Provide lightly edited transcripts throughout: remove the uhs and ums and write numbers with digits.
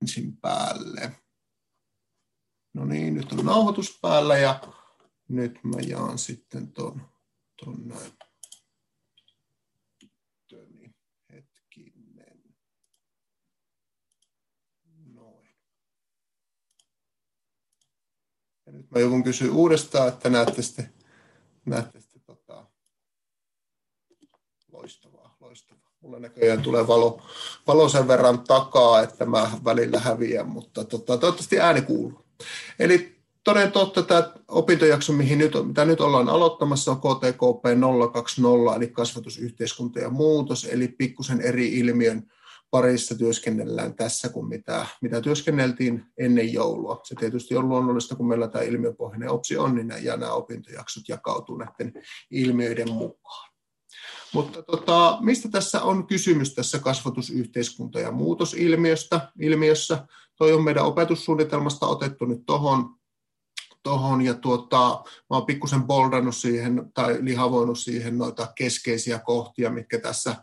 ensin päälle. No niin, nyt on nauhoitus päällä ja nyt mä jaan sitten ton näin. Hetkinen. Noin. Ja nyt mä joudun kysyä uudestaan, että näette sitten loistavaa. Mulla näköjään tulee valo sen verran takaa, että mä välillä häviän, mutta toivottavasti ääni kuuluu. Eli toden totta tämä opintojakso, mitä nyt ollaan aloittamassa, on KTKP 020, eli kasvatus, yhteiskunta ja muutos, eli pikkusen eri ilmiön parissa työskennellään tässä kuin mitä työskenneltiin ennen joulua. Se tietysti on luonnollista, kun meillä tämä ilmiöpohjainen OPSI on, niin nämä opintojaksot jakautuu näiden ilmiöiden mukaan. Mutta mistä tässä on kysymys tässä kasvatus, yhteiskunta ja muutosilmiössä? Toi on meidän opetussuunnitelmasta otettu nyt tohon ja mä oon pikkusen boldannut siihen tai lihavoinut siihen noita keskeisiä kohtia, mitkä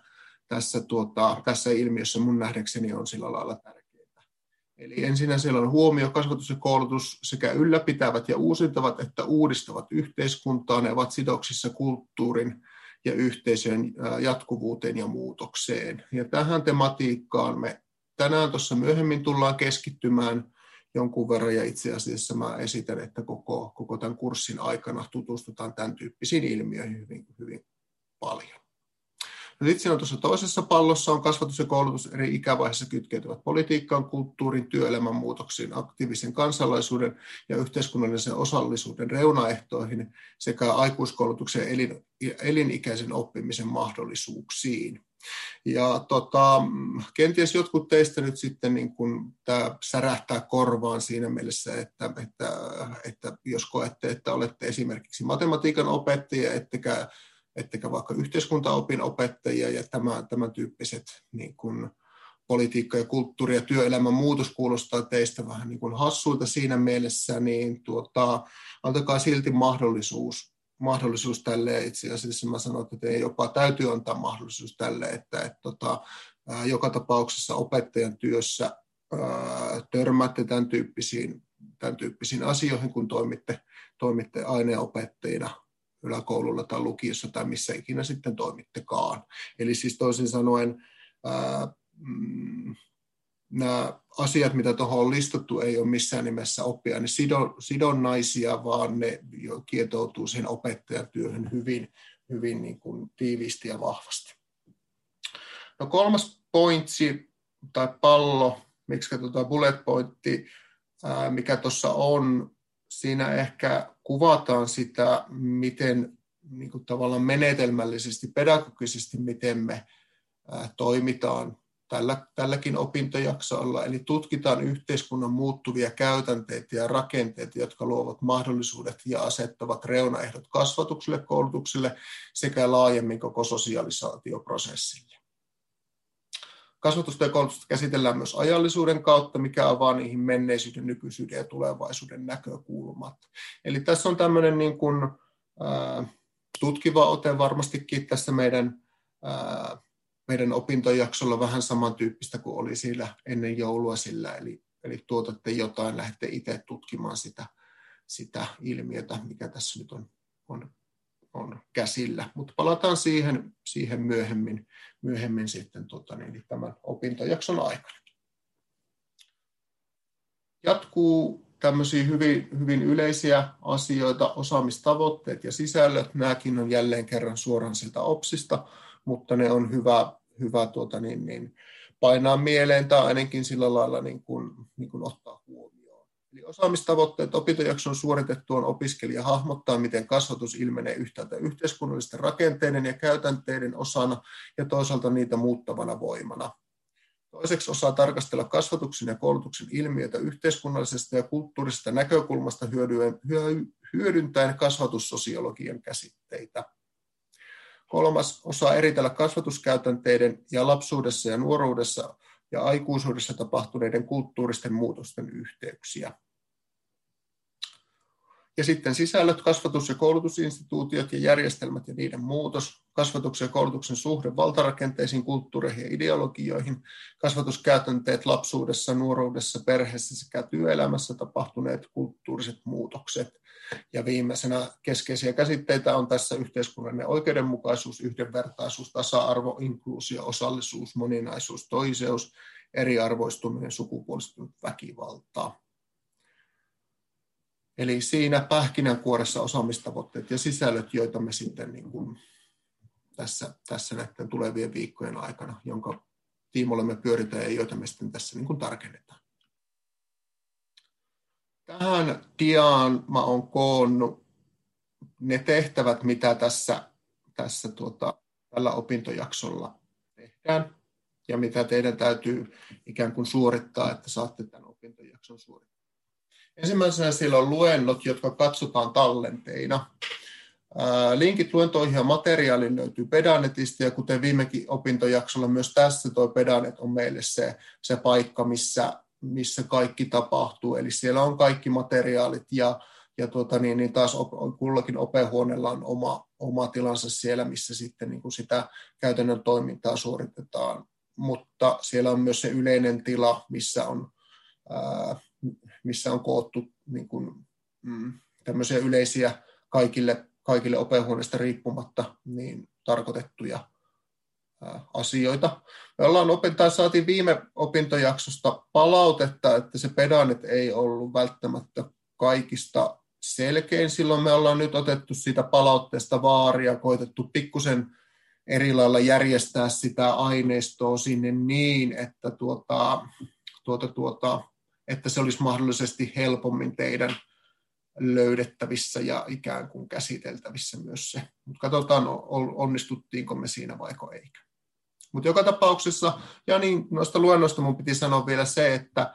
tässä ilmiössä mun nähdäkseni on sillä lailla tärkeitä. Eli ensinnä siellä on huomio, kasvatus ja koulutus sekä ylläpitävät ja uusintavat että uudistavat yhteiskuntaa. Ne ovat sidoksissa kulttuurin ja yhteisön jatkuvuuteen ja muutokseen. Ja tähän tematiikkaan me tänään tuossa myöhemmin tullaan keskittymään jonkun verran, ja itse asiassa mä esitän, että koko tämän kurssin aikana tutustutaan tämän tyyppisiin ilmiöihin hyvin, hyvin paljon. Sitten siinä on tuossa toisessa pallossa on kasvatus ja koulutus eri ikävaiheissa kytkeytyvät politiikkaan, kulttuurin, työelämän muutoksiin, aktiivisen kansalaisuuden ja yhteiskunnallisen osallisuuden reunaehtoihin sekä aikuiskoulutuksen ja elinikäisen oppimisen mahdollisuuksiin. Ja kenties jotkut teistä nyt sitten niin kun tämä särähtää korvaan siinä mielessä, että jos koette, että olette esimerkiksi matematiikan opettajia, ettekä vaikka yhteiskuntaopin opettajia ja tämän tyyppiset niin kuin politiikka ja kulttuuri ja työelämän muutos kuulostaa teistä vähän niin kuin hassuilta siinä mielessä, niin antakaa silti mahdollisuus tälle. Itse asiassa mä sanon, että teidän jopa täytyy antaa mahdollisuus tälle, että joka tapauksessa opettajan työssä törmäätte tämän tyyppisiin asioihin, kun toimitte aineenopettajina yläkoululla tai lukiossa tai missä ikinä sitten toimittekaan. Eli siis toisin sanoen nämä asiat, mitä tuohon on listattu, ei ole missään nimessä oppiaine sidonnaisia, vaan ne kietoutuu siihen opettajan työhön hyvin niin kuin tiiviisti ja vahvasti. No kolmas pointsi tai pallo, miksi bullet pointti, mikä tuossa on, siinä ehkä kuvataan sitä, miten niin kuin tavallaan menetelmällisesti, pedagogisesti, miten me toimitaan tälläkin opintojaksolla. Eli tutkitaan yhteiskunnan muuttuvia käytänteitä ja rakenteita, jotka luovat mahdollisuudet ja asettavat reunaehdot kasvatukselle, koulutukselle sekä laajemmin koko sosialisaatioprosessille. Kasvatusta ja koulutusta käsitellään myös ajallisuuden kautta, mikä avaa niihin menneisyyden, nykyisyyden ja tulevaisuuden näkökulmat. Eli tässä on tämmöinen niin kuin, tutkiva ote varmastikin tässä meidän opintojaksolla vähän samantyyppistä kuin oli siellä ennen joulua sillä. Eli tuotatte jotain, lähdette itse tutkimaan sitä ilmiötä, mikä tässä nyt on käsillä. Mutta palataan siihen myöhemmin sitten tämän opintojakson aikana. Jatkuu tämmöisiä hyvin yleisiä asioita, osaamistavoitteet ja sisällöt. Nämäkin on jälleen kerran suoraan siltä OPSista, mutta ne on hyvä painaa mieleen tai ainakin sillä lailla niin kuin ottaa huomioon. Eli osaamistavoitteet opintojakson suoritettuaan opiskelija hahmottaa, miten kasvatus ilmenee yhtäältä yhteiskunnallisten rakenteiden ja käytänteiden osana ja toisaalta niitä muuttavana voimana. Toiseksi osaa tarkastella kasvatuksen ja koulutuksen ilmiöitä yhteiskunnallisesta ja kulttuurisesta näkökulmasta hyödyntäen kasvatussosiologian käsitteitä. Kolmas osaa eritellä kasvatuskäytänteiden ja lapsuudessa ja nuoruudessa ja aikuisuudessa tapahtuneiden kulttuuristen muutosten yhteyksiä. Ja sitten sisällöt, kasvatus- ja koulutusinstituutiot ja järjestelmät ja niiden muutos, kasvatuksen ja koulutuksen suhde valtarakenteisiin, kulttuureihin ja ideologioihin, kasvatuskäytänteet lapsuudessa, nuoruudessa, perheessä sekä työelämässä tapahtuneet kulttuuriset muutokset. Ja viimeisenä keskeisiä käsitteitä on tässä yhteiskunnallinen oikeudenmukaisuus, yhdenvertaisuus, tasa-arvo, inkluusio, osallisuus, moninaisuus, toiseus, eriarvoistuminen, sukupuolistunut väkivaltaa. Eli siinä pähkinänkuoressa osaamistavoitteet ja sisällöt, joita me sitten niin kuin tässä näiden tulevien viikkojen aikana, jonka tiimoilla me pyöritään ja joita me sitten tässä niin kuin tarkennetaan. Tähän diaan mä olen koonnut ne tehtävät, mitä tällä opintojaksolla tehdään ja mitä teidän täytyy ikään kuin suorittaa, että saatte tämän opintojakson suorittaa. Ensimmäisenä siellä on luennot, jotka katsotaan tallenteina. Linkit luentoihin ja materiaaliin löytyy Pedanetista, ja kuten viimekin opintojaksolla, myös tässä tuo Pedanet on meille se paikka, missä kaikki tapahtuu. Eli siellä on kaikki materiaalit, ja taas kullakin opehuoneella on oma tilansa siellä, missä sitten niin kuin sitä käytännön toimintaa suoritetaan. Mutta siellä on myös se yleinen tila, missä on koottu niin kuin, tämmöisiä yleisiä kaikille opehuoneista riippumatta niin tarkoitettuja asioita. Saatiin viime opintojaksosta palautetta, että se Pedanet ei ollut välttämättä kaikista selkein. Silloin me ollaan nyt otettu siitä palautteesta vaaria, koitettu pikkusen eri lailla järjestää sitä aineistoa sinne niin, että se olisi mahdollisesti helpommin teidän löydettävissä ja ikään kuin käsiteltävissä myös se. Mutta katsotaan, onnistuttiinko me siinä vaiko eikä. Mutta joka tapauksessa, ja niin noista luennoista mun piti sanoa vielä se, että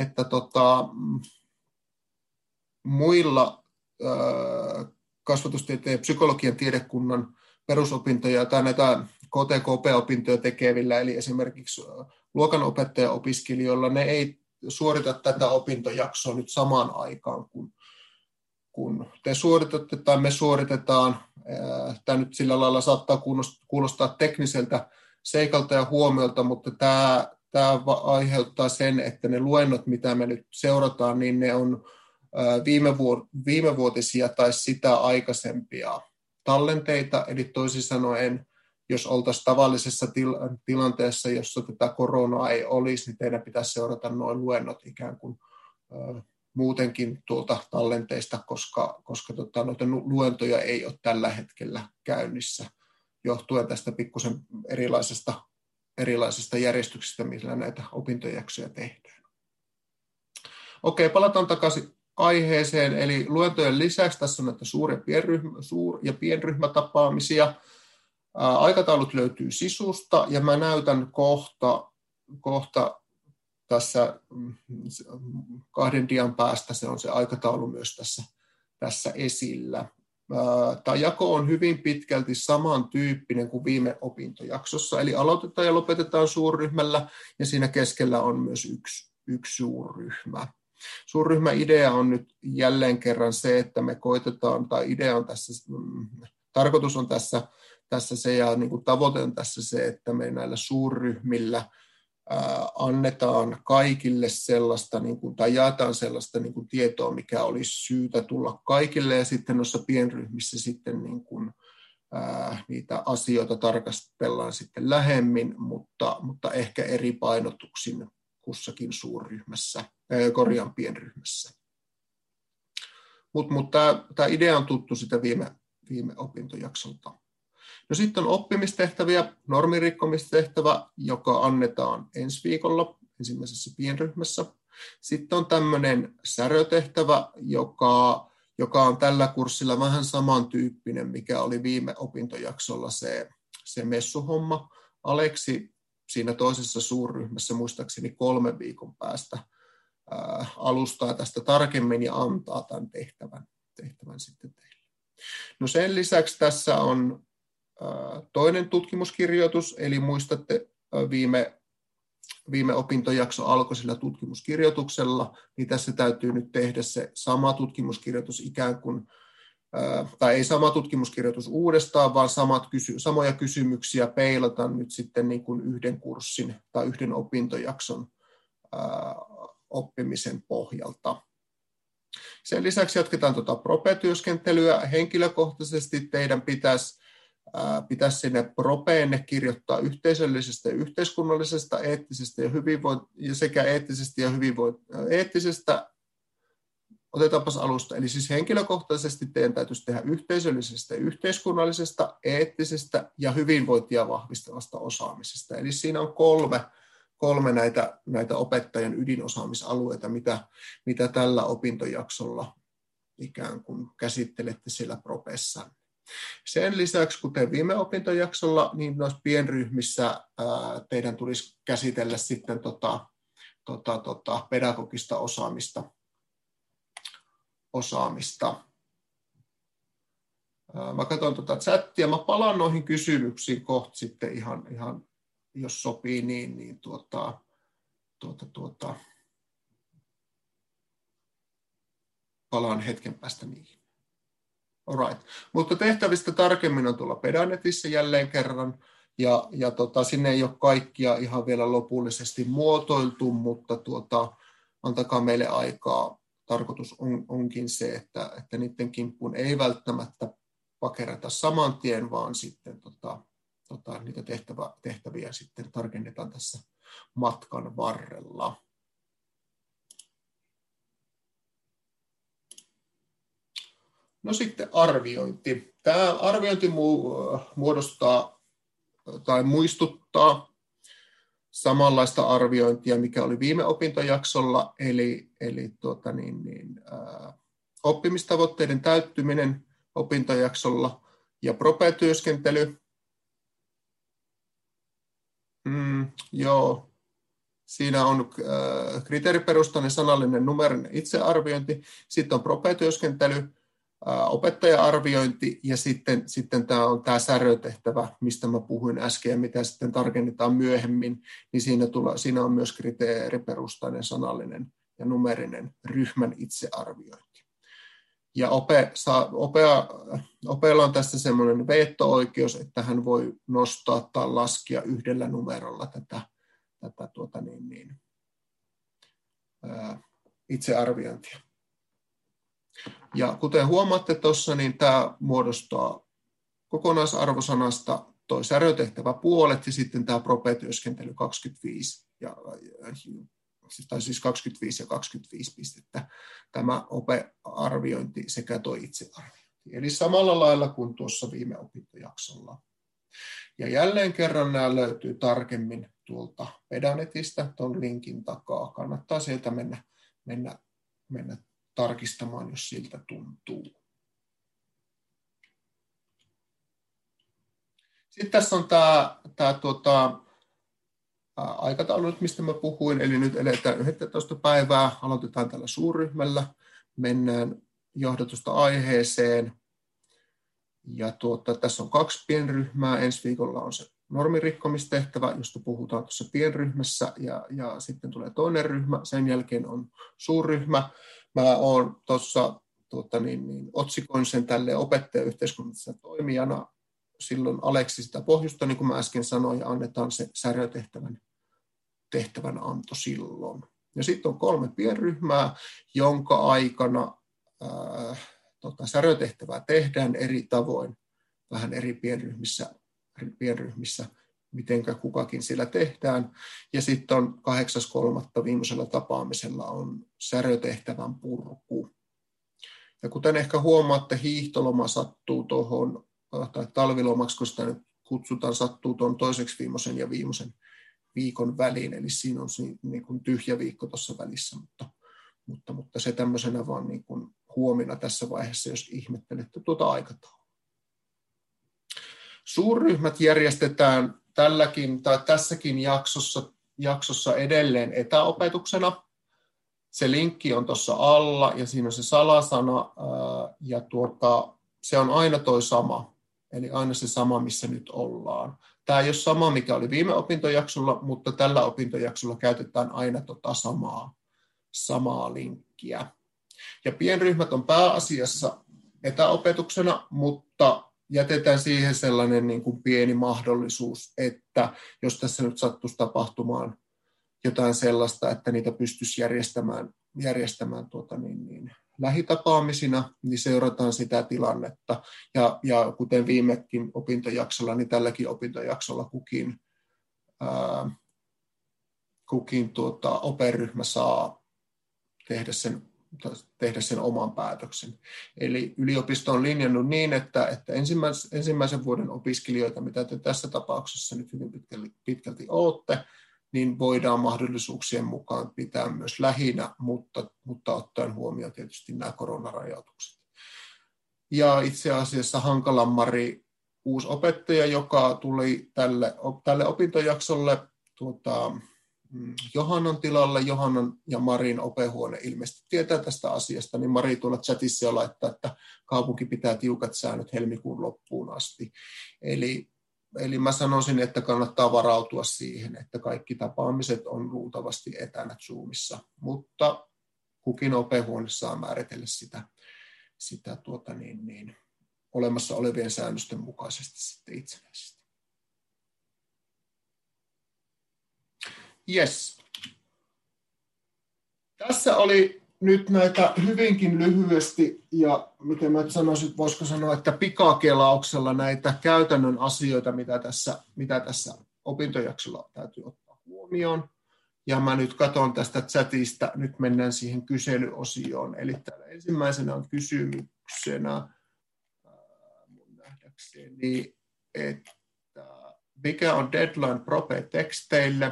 muilla kasvatustieteen ja psykologian tiedekunnan perusopintoja tai näitä KTKP-opintoja tekevillä, eli esimerkiksi luokanopettaja-opiskelijoilla, ne ei suorita tätä opintojaksoa nyt samaan aikaan, kun te suoritatte tai me suoritetaan. Tämä nyt sillä lailla saattaa kuulostaa tekniseltä seikalta ja huomiolta, mutta tämä aiheuttaa sen, että ne luennot, mitä me nyt seurataan, niin ne on viimevuotisia tai sitä aikaisempia tallenteita, eli toisin sanoen, jos oltaisiin tavallisessa tilanteessa, jossa tätä koronaa ei olisi, niin teidän pitäisi seurata noin luennot ikään kuin muutenkin tuolta tallenteista, koska noita luentoja ei ole tällä hetkellä käynnissä, johtuen tästä pikkusen erilaisesta järjestyksestä, millä näitä opintojaksoja tehdään. Okei, palataan takaisin aiheeseen, eli luentojen lisäksi tässä on näitä suur- ja pienryhmätapaamisia. Aikataulut löytyy Sisusta, ja mä näytän kohta tässä 2 dian päästä, se on se aikataulu myös tässä esillä. Tämä jako on hyvin pitkälti samantyyppinen kuin viime opintojaksossa, eli aloitetaan ja lopetetaan suurryhmällä, ja siinä keskellä on myös yksi suurryhmä. Suurryhmäidea on nyt jälleen kerran se, että me koitetaan, tai idea on tässä, tarkoitus on tässä se, ja niin kuin tavoite on tässä se, että me näillä suurryhmillä annetaan kaikille sellaista, tai jaetaan sellaista tietoa, mikä olisi syytä tulla kaikille, ja sitten noissa pienryhmissä sitten niitä asioita tarkastellaan sitten lähemmin, mutta ehkä eri painotuksin kussakin suurryhmässä, pienryhmässä. Mutta tämä idea on tuttu sitä viime opintojaksolta. No sitten on oppimistehtäviä, norminrikkomistehtävä, joka annetaan ensi viikolla ensimmäisessä pienryhmässä. Sitten on tämmöinen särötehtävä, joka on tällä kurssilla vähän samantyyppinen, mikä oli viime opintojaksolla se messuhomma. Aleksi siinä toisessa suurryhmässä muistaakseni 3 viikon päästä alustaa tästä tarkemmin ja antaa tämän tehtävän sitten teille. No sen lisäksi tässä on toinen tutkimuskirjoitus, eli muistatte viime viime opintojakso alkoi sillä tutkimuskirjoituksella, niin tässä täytyy nyt tehdä se sama tutkimuskirjoitus ikään kuin, tai ei sama tutkimuskirjoitus uudestaan, vaan samoja kysymyksiä peilata nyt sitten niin kuin yhden kurssin tai yhden opintojakson oppimisen pohjalta. Sen lisäksi jatketaan prope-työskentelyä. Henkilökohtaisesti teidän pitäisi sinne propeenne kirjoittaa yhteisöllisestä ja yhteiskunnallisesta, eettisestä ja sekä eettisestä. Otetaanpas alusta. Eli siis henkilökohtaisesti teidän täytyisi tehdä yhteisöllisestä ja yhteiskunnallisesta, eettisestä ja hyvinvointia vahvistavasta osaamisesta. Eli siinä on kolme näitä opettajan ydinosaamisalueita, mitä tällä opintojaksolla ikään kuin käsittelette siellä propessa. Sen lisäksi, kuten viime opintojaksolla, niin noissa pienryhmissä teidän tulisi käsitellä sitten pedagogista osaamista. Mä katson chattia, mä palaan noihin kysymyksiin kohta sitten ihan jos sopii niin palaan hetken päästä niihin. Alright. Mutta tehtävistä tarkemmin on tuolla Pedanetissa jälleen kerran, ja sinne ei ole kaikkia ihan vielä lopullisesti muotoiltu, mutta antakaa meille aikaa. Tarkoitus onkin se, että niiden kimppuun ei välttämättä pakerata saman tien, vaan sitten niitä tehtäviä sitten tarkennetaan tässä matkan varrella. No sitten arviointi. Tämä arviointi muodostaa tai muistuttaa samanlaista arviointia, mikä oli viime opintojaksolla, eli oppimistavoitteiden täyttyminen opintojaksolla ja prope-työskentely. Joo. Siinä on kriteeriperustainen sanallinen numerinen itsearviointi, sitten on prope-työskentely, opettaja-arviointi ja sitten tämä on tämä särötehtävä, mistä mä puhuin äsken ja mitä sitten tarkennetaan myöhemmin, niin siinä on myös kriteeriperustainen sanallinen ja numerinen ryhmän itsearviointi. Ja opeella on tässä semmoinen veto-oikeus, että hän voi nostaa tai laskea yhdellä numerolla tätä itsearviointia. Ja kuten huomaatte tuossa, niin tämä muodostaa kokonaisarvosanasta toi särötehtävä puolet ja sitten tämä prope-työskentely 25 ja 25 pistettä, tämä opearviointi sekä tuo itsearviointi. Eli samalla lailla kuin tuossa viime opintojaksolla. Ja jälleen kerran nämä löytyy tarkemmin tuolta Pedanetista, tuon linkin takaa. Kannattaa sieltä mennä tarkistamaan, jos siltä tuntuu. Sitten tässä on tämä aikataulu, mistä mä puhuin, eli nyt eletään 11 päivää, aloitetaan tällä suurryhmällä, mennään johdatusta aiheeseen, ja tässä on 2 pienryhmää, ensi viikolla on se normirikkomistehtävä, josta puhutaan tuossa pienryhmässä, ja sitten tulee toinen ryhmä, sen jälkeen on suurryhmä. Mä oon tuossa otsikoin sen tälle opettajayhteiskunnallisena toimijana, silloin Aleksi sitä pohjusta, niin kuin mä äsken sanoin, ja annetaan se särötehtävän anto silloin. Ja sitten on 3 pienryhmää, jonka aikana särötehtävää tehdään eri tavoin, vähän eri pienryhmissä, mitenkä kukakin siellä tehdään. Ja sitten on 8.3. viimeisellä tapaamisella on särötehtävän purku. Ja kuten ehkä huomaatte, hiihtoloma sattuu tuohon, tai talvilomaksi, kun sitä nyt kutsutaan, sattuu tuon toiseksi viimeisen ja viimeisen viikon väliin, eli siinä on niin kuin tyhjä viikko tuossa välissä, mutta se tämmöisenä vaan niin kuin huomina tässä vaiheessa, jos ihmettelette tuota aikataulua. Suurryhmät järjestetään tässäkin jaksossa edelleen etäopetuksena. Se linkki on tuossa alla ja siinä on se salasana ja se on aina toi sama. Eli aina se sama, missä nyt ollaan. Tämä ei ole sama, mikä oli viime opintojaksolla, mutta tällä opintojaksolla käytetään aina samaa linkkiä. Ja pienryhmät on pääasiassa etäopetuksena, mutta jätetään siihen sellainen niin kuin pieni mahdollisuus, että jos tässä nyt sattuisi tapahtumaan jotain sellaista, että niitä pystyisi järjestämään lähitapaamisina, niin seurataan sitä tilannetta. Ja kuten viimekin opintojaksolla, niin tälläkin opintojaksolla kukin operyhmä saa tehdä sen oman päätöksen. Eli yliopisto on linjannut niin, että ensimmäisen vuoden opiskelijoita, mitä te tässä tapauksessa nyt hyvin pitkälti olette, niin voidaan mahdollisuuksien mukaan pitää myös lähinä, mutta ottaen huomioon tietysti nämä koronarajoitukset. Ja itse asiassa Hankalan Mari, uusi opettaja, joka tuli tälle opintojaksolle Johannan tilalle, Johannan ja Marin opehuone ilmeisesti tietää tästä asiasta, niin Mari tuolla chatissa jo laittaa, että kaupunki pitää tiukat säännöt helmikuun loppuun asti. Eli mä sanoisin, että kannattaa varautua siihen, että kaikki tapaamiset on luultavasti etänä Zoomissa, mutta kukin opehuone saa määritellä sitä olemassa olevien säännösten mukaisesti sitten itsenäisesti. Yes. Tässä oli nyt näitä hyvinkin lyhyesti ja miten mä sanoisin, voisiko sanoa, että pikakelauksella näitä käytännön asioita, mitä tässä opintojaksolla täytyy ottaa huomioon. Ja mä nyt katson tästä chatista, nyt mennään siihen kyselyosioon. Eli täällä ensimmäisenä on kysymyksenä mun nähdäkseni, että mikä on deadline prope-teksteille?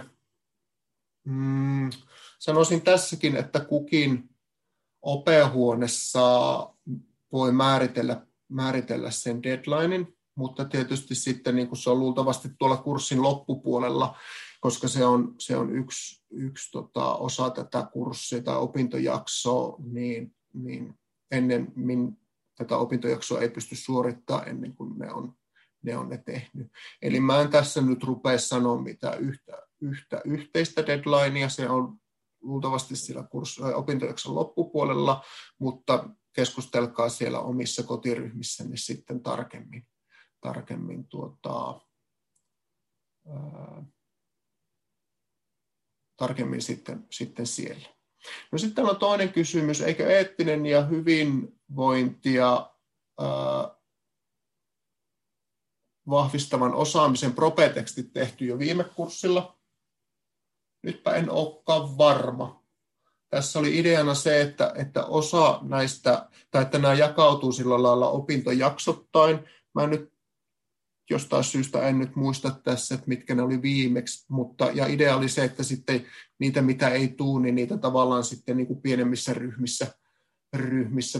Sanoisin tässäkin, että kukin opehuone voi määritellä sen deadlinein, mutta tietysti sitten niin kuin se on luultavasti tuolla kurssin loppupuolella, koska se on yksi osa tätä kurssia tai opintojaksoa, niin ennen tätä opintojaksoa ei pysty suorittamaan ennen kuin ne on tehnyt. Eli mä en tässä nyt rupea sanoa mitään yhtä yhteistä deadlinea, se on luultavasti siellä opintojakson loppupuolella, mutta keskustelkaa siellä omissa kotiryhmissänne sitten tarkemmin sitten siellä. No sitten täällä on toinen kysymys, eikö eettinen ja hyvinvointia vahvistavan osaamisen propetekstit tehty jo viime kurssilla? Nytpä en olekaan varma. Tässä oli ideana se, että osa näistä, tai että nämä jakautuu sillä lailla opintojaksottain. Mä nyt jostain syystä en nyt muista tässä, että mitkä ne oli viimeksi, ja idea oli se, että sitten niitä, mitä ei tule, niin niitä tavallaan sitten niin kuin pienemmissä ryhmissä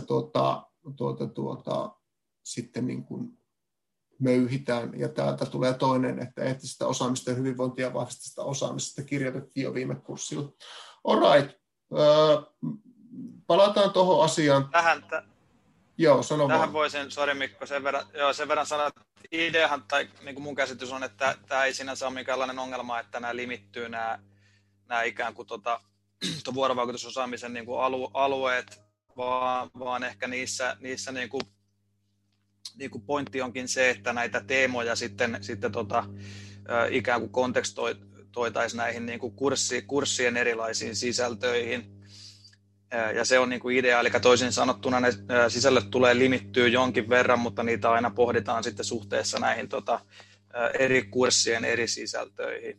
sitten niin kuin möyhitään, ja täältä tulee toinen, että eettistä osaamista ja hyvinvointia vahvistavasta osaamisesta kirjoitettiin jo viime kurssilla. Alright, palataan tuohon asiaan. Sano tähän vaan. voisin, sori Mikko, sen verran sanoa, että ideahan, tai niin kuin mun käsitys on, että tämä ei sinänsä ole minkäänlainen ongelma, että nämä limittyy nämä ikään kuin vuorovaikutusosaamisen niin kuin alueet, vaan ehkä niissä niin kuin pointti onkin se, että näitä teemoja sitten ikään kuin kontekstoitaisiin näihin niin kuin kurssien erilaisiin sisältöihin. Ja se on niin kuin idea, eli toisin sanottuna ne sisällöt tulee limittyä jonkin verran, mutta niitä aina pohditaan sitten suhteessa näihin eri kurssien eri sisältöihin.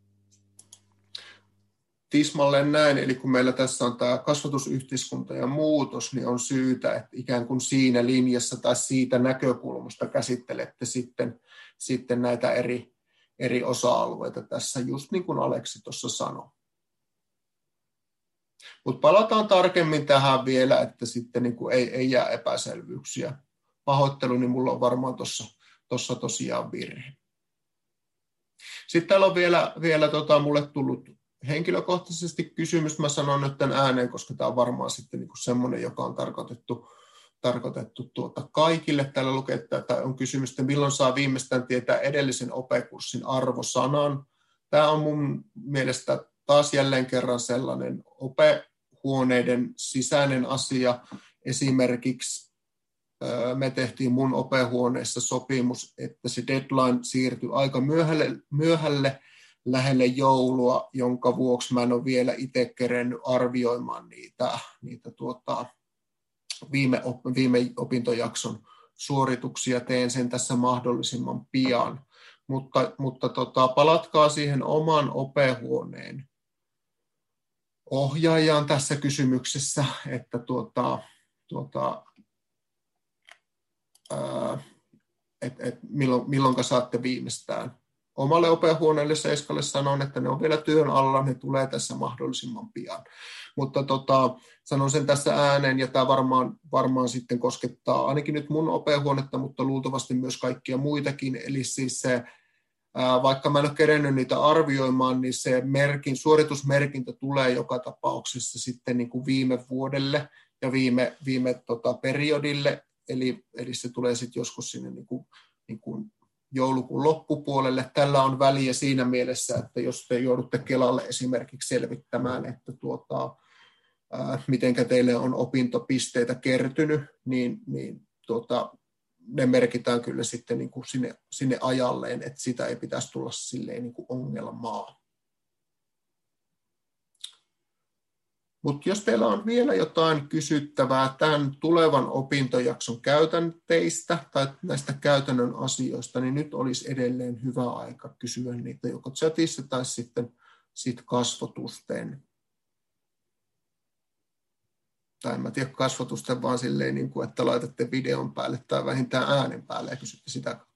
Tismalleen näin, eli kun meillä tässä on tämä kasvatusyhteiskunta ja muutos, niin on syytä, että ikään kuin siinä linjassa tai siitä näkökulmasta käsittelette sitten näitä eri osa-alueita tässä, just niin kuin Aleksi tuossa sanoi. Mutta palataan tarkemmin tähän vielä, että sitten niin kuin ei jää epäselvyyksiä. Pahoittelu, niin mulla on varmaan tuossa tosiaan virhe. Sitten täällä on vielä mulle tullut henkilökohtaisesti kysymys. Mä sanon nyt tämän ääneen, koska tämä on varmaan sitten niin kuin semmoinen, joka on tarkoitettu tarkoitettu kaikille. Täällä lukee, että on kysymys, että milloin saa viimeistään tietää edellisen OPE-kurssin arvosanan. Tämä on mun mielestä taas jälleen kerran sellainen OPE-huoneiden sisäinen asia. Esimerkiksi me tehtiin mun OPE-huoneessa sopimus, että se deadline siirtyi aika myöhälle lähelle joulua, jonka vuoksi mä en ole vielä itse kerennyt arvioimaan niitä viime opintojakson suorituksia. Teen sen tässä mahdollisimman pian. Mutta palatkaa siihen oman OPE-huoneen ohjaajaan tässä kysymyksessä, että milloin saatte viimeistään. Omalle OPE-huoneelle Seiskalle sanon, että ne on vielä työn alla, ne tulee tässä mahdollisimman pian. Mutta sanon sen tässä ääneen, ja tämä varmaan sitten koskettaa ainakin nyt mun OPE-huonetta, mutta luultavasti myös kaikkia muitakin. Eli siis se, vaikka mä en ole kerennyt niitä arvioimaan, niin se suoritusmerkintä tulee joka tapauksessa sitten niin kuin viime vuodelle ja viime periodille, eli se tulee sitten joskus sinne niin kuin joulukuun loppupuolelle. Tällä on väliä siinä mielessä, että jos te joudutte Kelalle esimerkiksi selvittämään, että mitenkä teille on opintopisteitä kertynyt, niin ne merkitään kyllä sitten niin kuin sinne ajalleen, että sitä ei pitäisi tulla silleen niin kuin ongelmaa. Mutta jos teillä on vielä jotain kysyttävää tämän tulevan opintojakson käytänteistä tai näistä käytännön asioista, niin nyt olisi edelleen hyvä aika kysyä niitä joko chatissa tai sitten kasvotusten. Tai en mä tiedä kasvotusten, vaan silleen, niin kuin, että laitatte videon päälle tai vähintään äänen päälle ja kysytte sitä kautta.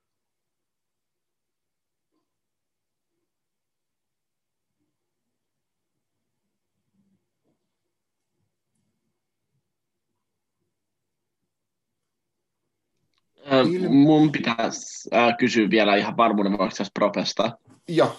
Mun pitäisi kysyä vielä ihan varmuuden vuoksi tästä propesta. Joo.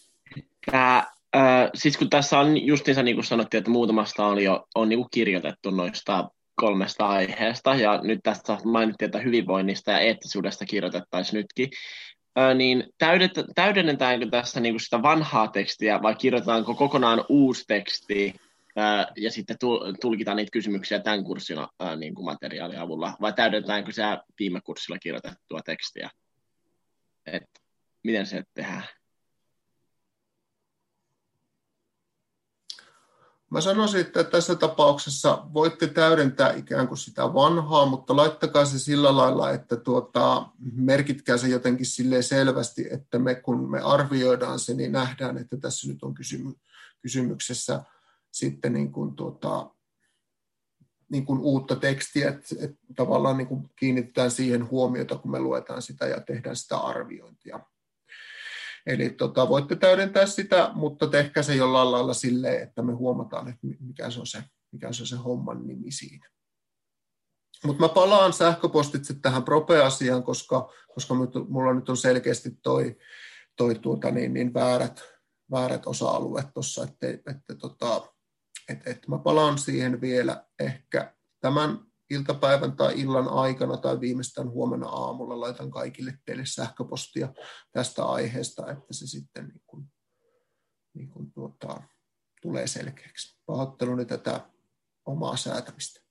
Siis kun tässä on justiinsa niin kuin sanottiin, että muutamasta on niin kuin kirjoitettu noista 3 aiheesta, ja nyt tästä mainittiin, että hyvinvoinnista ja eettisuudesta kirjoitettaisiin nytkin, niin täydennetäänkö tässä niin kuin sitä vanhaa tekstiä, vai kirjoitetaanko kokonaan uusi teksti, ja sitten tulkitaan niitä kysymyksiä tämän kurssin niin kuin materiaalin avulla, vai täydennetäänkö se viime kurssilla kirjoitettua tekstiä? Miten se tehdään? Mä sanoisin, että tässä tapauksessa voitte täydentää ikään kuin sitä vanhaa, mutta laittakaa se sillä lailla, että merkitkää se jotenkin silleen selvästi, että kun me arvioidaan se, niin nähdään, että tässä nyt on kysymyksessä sitten niin kuin uutta tekstiä, että tavallaan niin kuin kiinnitetään siihen huomiota, kun me luetaan sitä ja tehdään sitä arviointia. Eli voitte täydentää sitä, mutta tehkää se jollain lailla silleen, että me huomataan, että mikä se on se homman nimi siinä. Mutta mä palaan sähköpostitse tähän Prope-asiaan, koska mulla nyt on selkeästi toi väärät osa-alueet tuossa, että mä palaan siihen vielä ehkä tämän iltapäivän tai illan aikana tai viimeistään huomenna aamulla laitan kaikille teille sähköpostia tästä aiheesta, että se sitten tulee selkeäksi. Pahoitteluni tätä omaa säätämistä.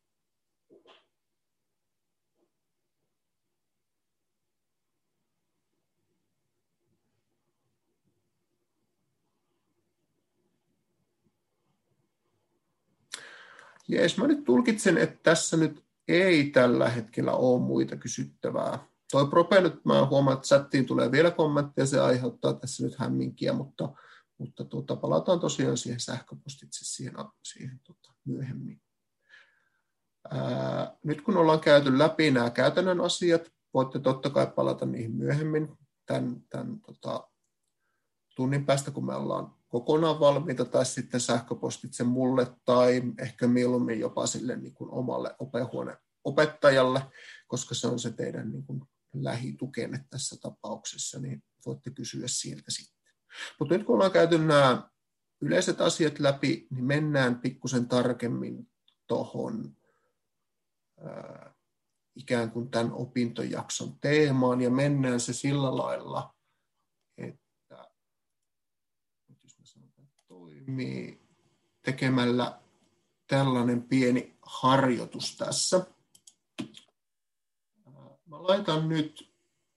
Jees, mä nyt tulkitsen, että tässä nyt ei tällä hetkellä ole muita kysyttävää. Toi Prope nyt, mä huomaan, että chattiin tulee vielä kommentteja, se aiheuttaa tässä nyt hämminkiä, mutta palataan tosiaan siihen sähköpostitse siihen myöhemmin. Nyt kun ollaan käyty läpi nämä käytännön asiat, voitte totta kai palata niihin myöhemmin tämän tunnin päästä, kun me ollaan kokonaan valmiita, tai sitten sähköpostitse mulle, tai ehkä mieluummin jopa sille niin kuin omalle opettajalle, koska se on se teidän niin kuin lähitukenne tässä tapauksessa, niin voitte kysyä sieltä sitten. Mutta nyt kun ollaan käyty nämä yleiset asiat läpi, niin mennään pikkusen tarkemmin tuohon ikään kuin tämän opintojakson teemaan, ja mennään se sillä lailla, että jos mä sanon, että toimii tekemällä tällainen pieni harjoitus tässä. Mä laitan nyt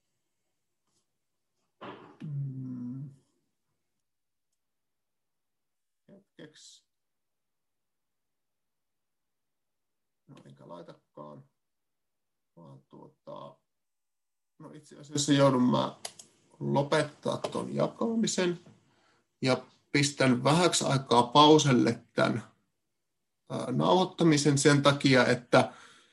hetkeksi. No enkä laitakaan, vaan no itse asiassa joudun mä lopettaa ton jakamisen ja pistän vähäksi aikaa pauselle tämän nauhoittamisen sen takia, että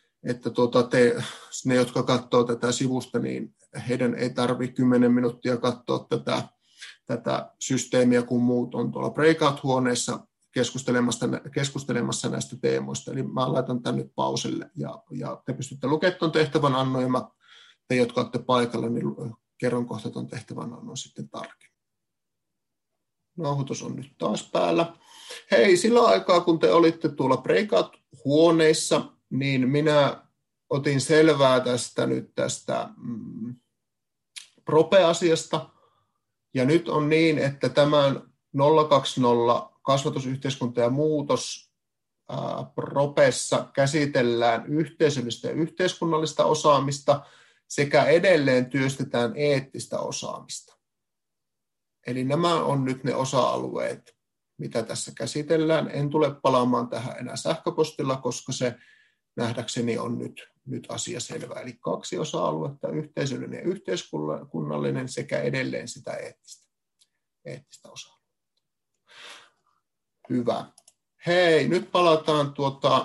ne, jotka katsoo tätä sivusta, niin heidän ei tarvitse 10 minuuttia katsoa tätä systeemiä, kun muut on tuolla breakout-huoneessa keskustelemassa näistä teemoista. Eli mä laitan tämän nyt pauselle ja te pystytte lukemaan tuon tehtävän annon, ja te, jotka olette paikalla, niin kerron kohta tuon tehtävän annon sitten tarkemmin. Nauhoitus on nyt taas päällä. Hei, sillä aikaa, kun te olitte tuolla breakout-huoneissa, niin minä otin selvää tästä Prope-asiasta. Ja nyt on niin, että tämän 020 kasvatusyhteiskunta ja muutos Propessa käsitellään yhteisöllistä ja yhteiskunnallista osaamista sekä edelleen työstetään eettistä osaamista. Eli nämä on nyt ne osa-alueet, mitä tässä käsitellään. En tule palaamaan tähän enää sähköpostilla, koska se nähdäkseni on nyt asia selvä. Eli 2 osa-aluetta, yhteisöllinen ja yhteiskunnallinen sekä edelleen sitä eettistä osa-aluetta. Hyvä. Hei, nyt palataan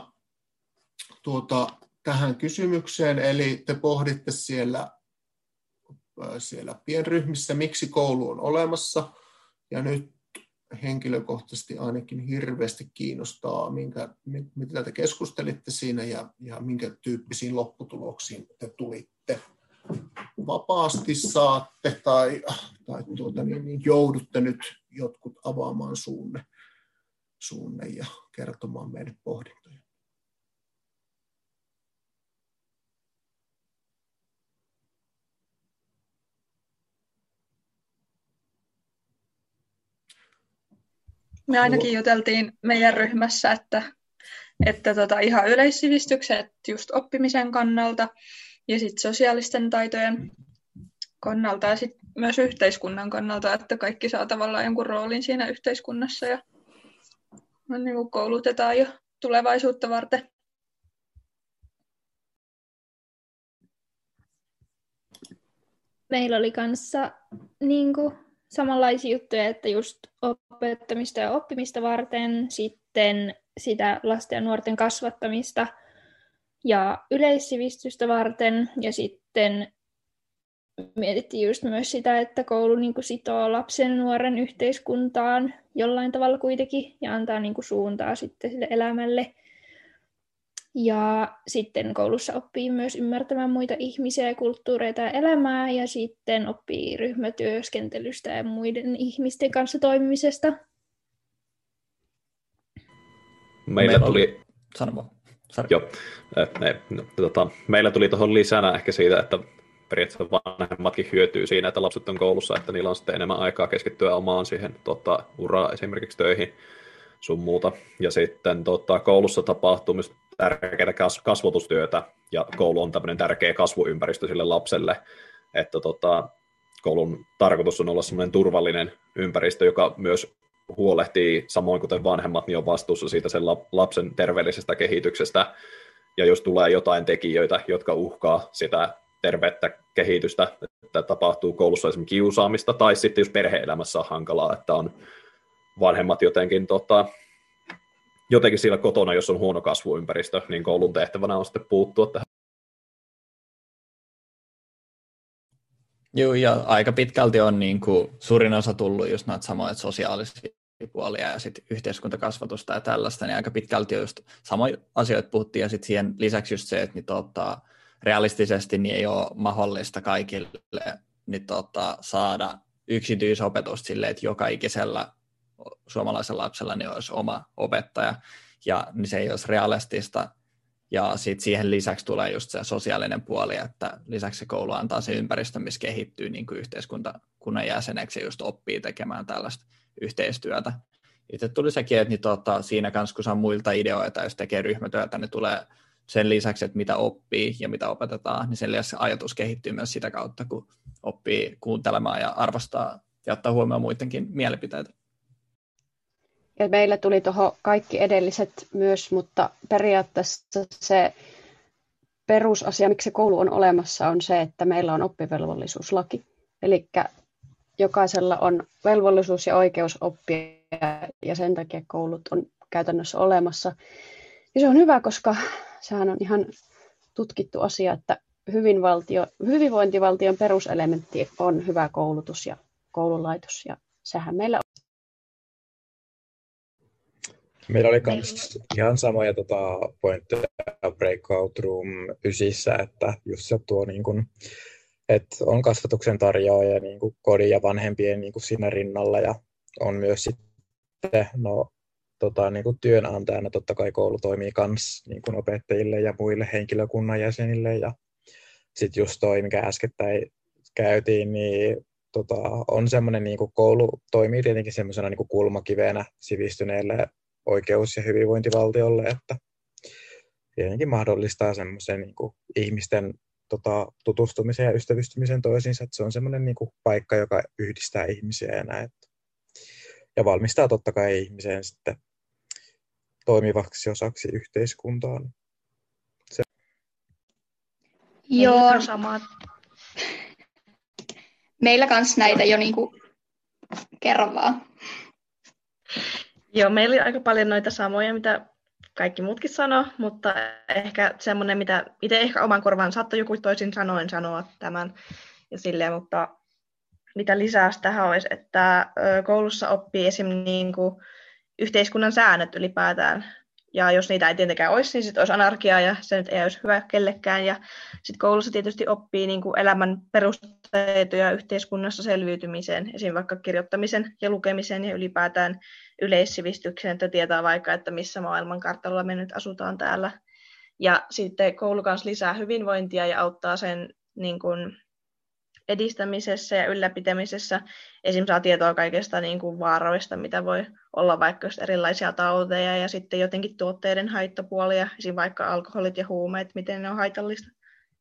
tähän kysymykseen. Eli te pohditte siellä pienryhmissä, miksi koulu on olemassa. Ja nyt henkilökohtaisesti ainakin hirveästi kiinnostaa, mitä te keskustelitte siinä ja minkä tyyppisiin lopputuloksiin te tulitte. Vapaasti saatte tai joudutte nyt jotkut avaamaan suunne ja kertomaan meille pohdintoja. Me ainakin juteltiin meidän ryhmässä, että ihan yleissivistykset just oppimisen kannalta ja sitten sosiaalisten taitojen kannalta ja sitten myös yhteiskunnan kannalta, että kaikki saa tavallaan jonkun roolin siinä yhteiskunnassa ja niin kuin koulutetaan jo tulevaisuutta varten. Meillä oli kanssa niin kuin samanlaisia juttuja, että just opettamista ja oppimista varten, sitten sitä lasten ja nuorten kasvattamista ja yleissivistystä varten, ja sitten mietittiin just myös sitä, että koulu niin kuin sitoo lapsen ja nuoren yhteiskuntaan jollain tavalla kuitenkin ja antaa niin kuin suuntaa sitten sille elämälle. Ja sitten koulussa oppii myös ymmärtämään muita ihmisiä ja kulttuureita ja elämää, ja sitten oppii ryhmätyöskentelystä ja muiden ihmisten kanssa toimimisesta. Meillä tuli... Meillä tuli tuohon lisänä ehkä siitä, että periaatteessa vanhemmatkin hyötyy siinä, että lapset on koulussa, että niillä on sitten enemmän aikaa keskittyä omaan siihen uraa, esimerkiksi töihin sun muuta. Ja sitten koulussa tapahtuu myös tärkeää kasvatustyötä, ja koulu on tämmöinen tärkeä kasvuympäristö sille lapselle, että koulun tarkoitus on olla semmoinen turvallinen ympäristö, joka myös huolehtii, samoin kuten vanhemmat, niin on vastuussa siitä sen lapsen terveellisestä kehityksestä, ja jos tulee jotain tekijöitä, jotka uhkaa sitä tervettä kehitystä, että tapahtuu koulussa esimerkiksi kiusaamista, tai sitten jos perhe-elämässä on hankalaa, että on vanhemmat jotenkin siellä kotona, jos on huono kasvuympäristö, niin koulun tehtävänä on sitten puuttua tähän. Joo, ja aika pitkälti on niin kuin suurin osa tullut just näitä samoja sosiaalisia puolia ja sitten yhteiskuntakasvatusta ja tällaista, niin aika pitkälti on just samoja asioita puhuttiin, ja sitten siihen lisäksi just se, että realistisesti niin ei ole mahdollista kaikille niin saada yksityisopetusta silleen, että joka ikisellä suomalaisella lapsella niin olisi oma opettaja, ja niin se ei olisi realistista Ja sitten siihen lisäksi tulee just se sosiaalinen puoli, että lisäksi se koulu antaa se ympäristö, missä kehittyy niin kuin yhteiskunnan jäseneksi ja just oppii tekemään tällaista yhteistyötä. Itse tuli sekin, että siinä kanssa, kun saa muilta ideoita, jos tekee ryhmätyötä, niin tulee sen lisäksi, että mitä oppii ja mitä opetetaan, niin sen lisäksi ajatus kehittyy myös sitä kautta, kun oppii kuuntelemaan ja arvostaa ja ottaa huomioon muidenkin mielipiteitä. Ja meillä tuli tuohon kaikki edelliset myös, mutta periaatteessa se perusasia, miksi se koulu on olemassa, on se, että meillä on oppivelvollisuuslaki. Eli jokaisella on velvollisuus ja oikeus oppia, ja sen takia koulut on käytännössä olemassa. Ja se on hyvä, koska sehän on ihan tutkittu asia, että hyvinvointivaltion peruselementti on hyvä koulutus ja koululaitos, ja sehän meillä on. Meillä oli myös ihan samoja pointteja Breakout Room 9, että just se tuo niin kuin, että on kasvatuksen tarjoaja niin kuin kodin ja vanhempien niin kuin siinä rinnalla, ja on myös sitten niin kuin työnantajana totta kai koulu toimii myös niin kuin opettajille ja muille henkilökunnan jäsenille, ja sitten just toi, mikä äskettäin käytiin, niin on semmoinen, niin kuin koulu toimii tietenkin semmoisena niin kuin kulmakivenä sivistyneelle oikeus- ja hyvinvointivaltiolle, että tietenkin mahdollistaa semmoisen niin kuin ihmisten tutustumisen ja ystävystymisen toisiinsa, että se on semmoinen niin kuin paikka, joka yhdistää ihmisiä ja näin. Ja valmistaa totta kai ihmiseen sitten toimivaksi osaksi yhteiskuntaa. Joo, sama. Meillä kanssa näitä jo niinku kerran vaan. Joo, meillä oli aika paljon noita samoja, mitä kaikki muutkin sanoo, mutta ehkä semmoinen, mitä itse ehkä oman korvaan saattoi joku toisin sanoen sanoa tämän ja silleen, mutta mitä lisää tähän olisi, että koulussa oppii esimerkiksi niin kuin yhteiskunnan säännöt ylipäätään. Ja jos niitä ei tietenkään olisi, niin sitten olisi anarkiaa ja se nyt ei olisi hyvä kellekään. Ja sitten koulussa tietysti oppii niin kuin elämän perustaitoja yhteiskunnassa selviytymiseen, esimerkiksi vaikka kirjoittamisen ja lukemisen ja ylipäätään yleissivistyksen, että tietää vaikka, että missä maailmankartalla me nyt asutaan täällä. Ja sitten koulu kanssa lisää hyvinvointia ja auttaa sen niin kuin edistämisessä ja ylläpitämisessä. Esimerkiksi saa tietoa kaikesta niin kuin vaaroista, mitä voi olla vaikka erilaisia tauteja ja sitten jotenkin tuotteiden haittapuolia, esimerkiksi vaikka alkoholit ja huumeet, miten ne on haitallista.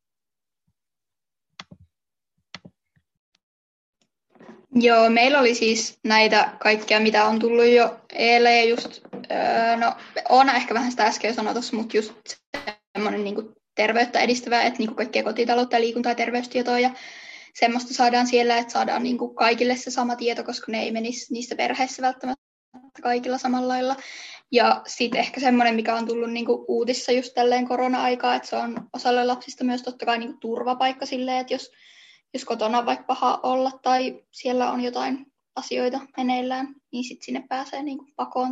Joo, meillä oli siis näitä kaikkia, mitä on tullut jo eilen ja just, Oona ehkä vähän sitä äsken sanoi tuossa, mutta just semmoinen niin kuin terveyttä edistävää, että niin kuin kaikkea kotitaloutta ja liikuntaa ja terveystietoa ja semmoista saadaan siellä, että saadaan niin kuin kaikille se sama tieto, koska ne ei menisi niissä perheissä välttämättä kaikilla samalla lailla. Ja sitten ehkä semmoinen, mikä on tullut niin kuin uutissa just tälleen korona-aikaa, että se on osalle lapsista myös totta kai niin kuin turvapaikka silleen, että jos kotona on vaikka paha olla tai siellä on jotain asioita meneillään, niin sitten sinne pääsee niin kuin pakoon.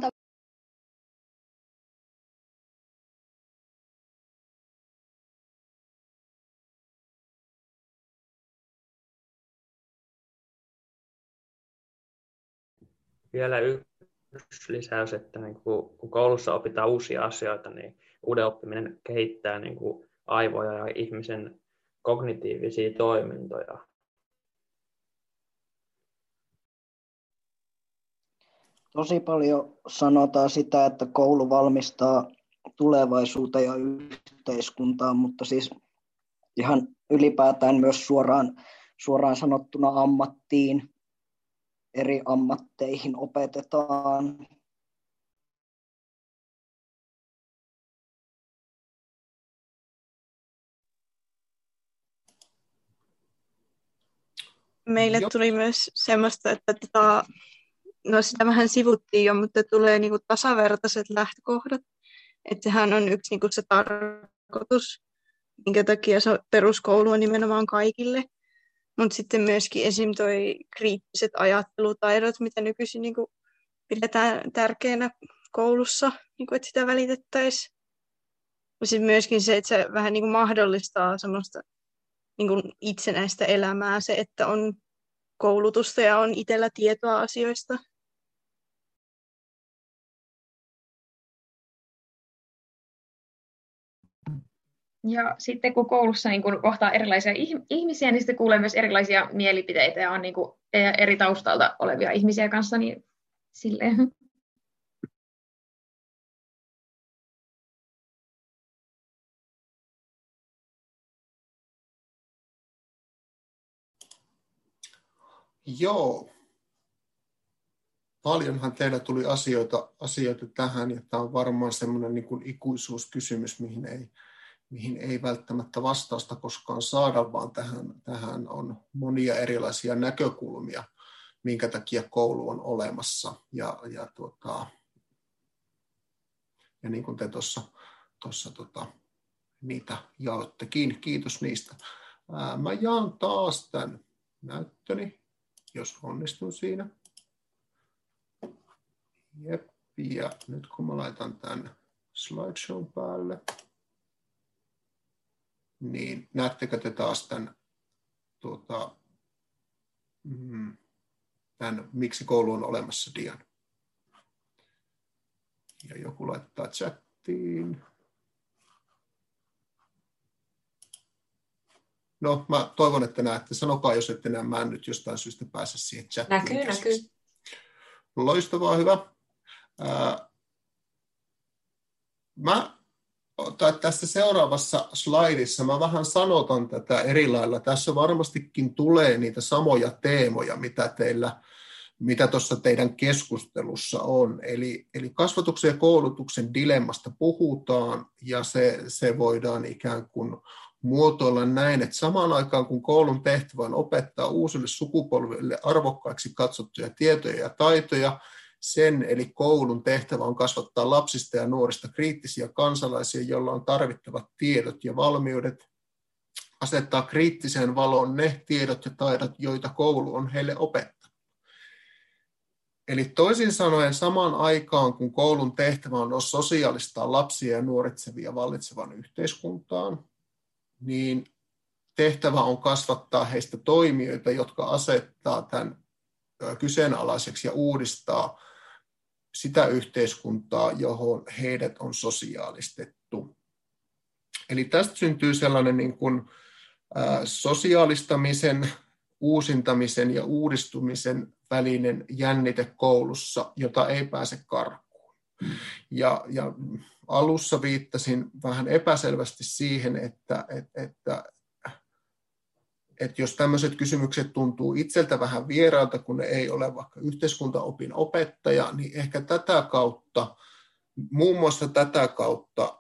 Vielä yksi lisäys, että niin kun koulussa opitaan uusia asioita, niin uuden oppiminen kehittää niin kuin aivoja ja ihmisen kognitiivisia toimintoja. Tosi paljon sanotaan sitä, että koulu valmistaa tulevaisuuteen ja yhteiskuntaan, mutta siis ihan ylipäätään myös suoraan sanottuna ammattiin, eri ammatteihin opetetaan. Meille tuli myös semmoista, että sitä vähän sivuttiin jo, mutta tulee niinku tasavertaiset lähtökohdat. Että sehän on yksi niinku se tarkoitus, minkä takia se peruskoulu on nimenomaan kaikille. Mutta sitten myöskin esim. Toi kriittiset ajattelutaidot, mitä nykyisin niinku pidetään tärkeänä koulussa, niinku, että sitä välitettäisiin. Ja sitten myöskin se, että se vähän niinku mahdollistaa semmoista niinku itsenäistä elämää, se, että on koulutusta ja on itsellä tietoa asioista. Ja sitten kun koulussa niin kun kohtaa erilaisia ihmisiä, niin sitten kuulee myös erilaisia mielipiteitä ja on niin kun eri taustalta olevia ihmisiä kanssa, niin silleen. Joo. Paljonhan teillä tuli asioita tähän, ja tämä on varmaan semmoinen niin kuin ikuisuuskysymys, mihin ei välttämättä vastausta koskaan saada, vaan tähän on monia erilaisia näkökulmia, minkä takia koulu on olemassa. Ja niin kuin te tuossa niitä jaottekin, kiitos niistä. Mä jaan taas tämän näyttöni, jos onnistun siinä. Jep, ja nyt kun mä laitan tämän slideshown päälle, niin näettekö te taas tämän miksi koulu on olemassa dian? Ja joku laittaa chattiin. No, mä toivon, että näette. Sanokaa, jos ette näe, mä en nyt jostain syystä pääse siihen chattiin. Näkyy. Loistavaa, hyvä. Tässä seuraavassa slaidissa mä vähän sanotan tätä eri lailla. Tässä varmastikin tulee niitä samoja teemoja, mitä tuossa teidän keskustelussa on. Eli kasvatuksen ja koulutuksen dilemmasta puhutaan, ja se voidaan ikään kuin muotoilla näin, että samaan aikaan kun koulun tehtävä on opettaa uusille sukupolville arvokkaiksi katsottuja tietoja ja taitoja, sen eli koulun tehtävä on kasvattaa lapsista ja nuorista kriittisiä kansalaisia, joilla on tarvittavat tiedot ja valmiudet, asettaa kriittiseen valoon ne tiedot ja taidot, joita koulu on heille opettanut. Eli toisin sanoen samaan aikaan, kun koulun tehtävä on sosiaalistaa lapsia ja nuoritsevia vallitsevan yhteiskuntaan, niin tehtävä on kasvattaa heistä toimijoita, jotka asettaa tämän kyseenalaiseksi ja uudistaa sitä yhteiskuntaa, johon heidät on sosiaalistettu. Eli tästä syntyy sellainen niin kuin sosiaalistamisen, uusintamisen ja uudistumisen välinen jännite koulussa, jota ei pääse karkuun. Ja alussa viittasin vähän epäselvästi siihen, että jos tämmöiset kysymykset tuntuu itseltä vähän vieraalta, kun ne ei ole vaikka yhteiskuntaopin opettaja, niin ehkä muun muassa tätä kautta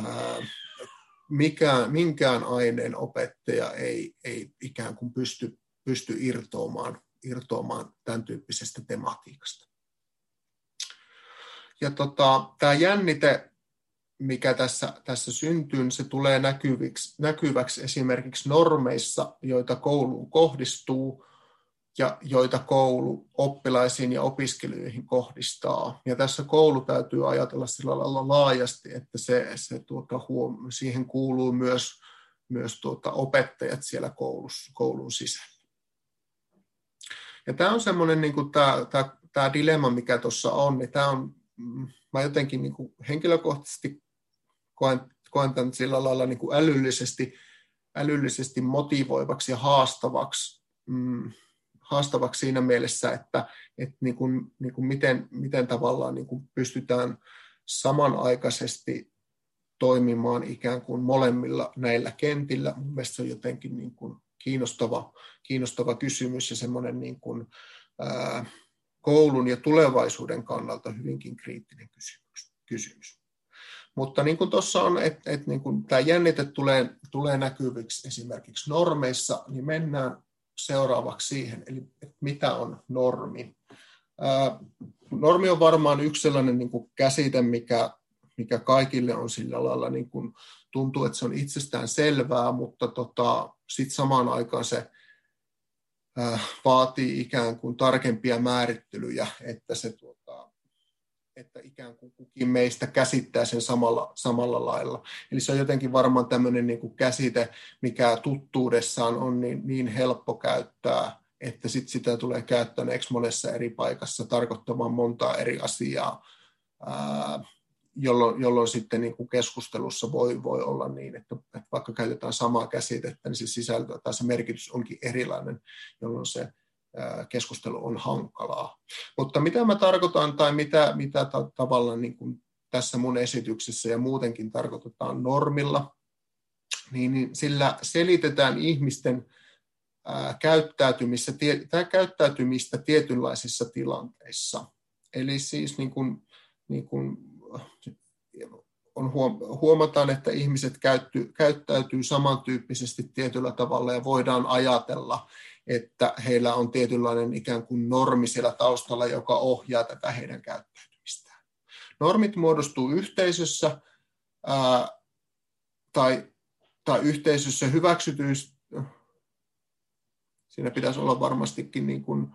minkään aineen opettaja ei ikään kuin pysty irtoamaan tämän tyyppisestä tematiikasta. Ja tämä jännite, mikä tässä syntyy, se tulee näkyväksi esimerkiksi normeissa, joita kouluun kohdistuu ja joita koulu oppilaisiin ja opiskelijoihin kohdistaa. Ja tässä koulu täytyy ajatella sillä lailla laajasti, että siihen kuuluu myös opettajat siellä koulun sisällä. Ja tämä on semmoinen niin kuin tämä dilemma, mikä tuossa on, niin mä jotenkin niin kuin henkilökohtaisesti koen tämän sillä lailla niin kuin älyllisesti motivoivaksi ja haastavaksi siinä mielessä, että niin kuin miten tavallaan niin kuin pystytään samanaikaisesti toimimaan ikään kuin molemmilla näillä kentillä. Mun mielestä se on jotenkin niin kuin kiinnostava kysymys ja semmoinen niin kuin, koulun ja tulevaisuuden kannalta hyvinkin kriittinen kysymys. Mutta niin kuin tuossa on, että niin kuin tämä jännite tulee näkyviksi esimerkiksi normeissa, niin mennään seuraavaksi siihen, eli että mitä on normi. Normi on varmaan yksi sellainen niin kuin käsite, mikä kaikille on sillä lailla, niin kuin tuntuu, että se on itsestään selvää, mutta sitten samaan aikaan se vaatii ikään kuin tarkempia määrittelyjä, että ikään kuin kukin meistä käsittää sen samalla lailla. Eli se on jotenkin varmaan tämmöinen niin kuin käsite, mikä tuttuudessaan on niin helppo käyttää, että sitä tulee käyttäneeksi monessa eri paikassa tarkoittamaan montaa eri asiaa, jolloin sitten niin kuin keskustelussa voi olla niin, että vaikka käytetään samaa käsitettä, niin se sisältö tai se merkitys onkin erilainen, jolloin se keskustelu on hankalaa. Mutta mitä mä tarkoitan tai mitä tavallaan niin kuin tässä mun esityksessä ja muutenkin tarkoitetaan normilla, niin sillä selitetään ihmisten käyttäytymistä tietynlaisissa tilanteissa. Eli siis huomataan, että ihmiset käyttäytyy samantyyppisesti tietyllä tavalla ja voidaan ajatella, että heillä on tietynlainen ikään kuin normi siellä taustalla, joka ohjaa tätä heidän käyttäytymistään. Normit muodostuu yhteisössä tai yhteisössä hyväksytyistä. Siinä pitäisi olla varmastikin niin kuin,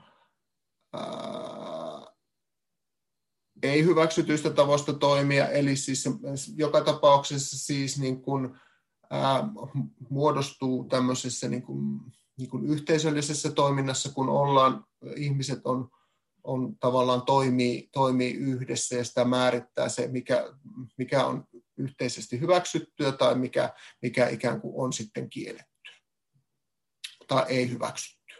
ei hyväksytyistä tavoista toimia, eli siis joka tapauksessa siis niin kuin, muodostuu tämmöisessä niin kuin yhteisöllisessä toiminnassa, kun ihmiset on tavallaan toimii yhdessä ja sitä määrittää se, mikä on yhteisesti hyväksyttyä tai mikä ikään kuin on sitten kiellettyä tai ei hyväksyttyä.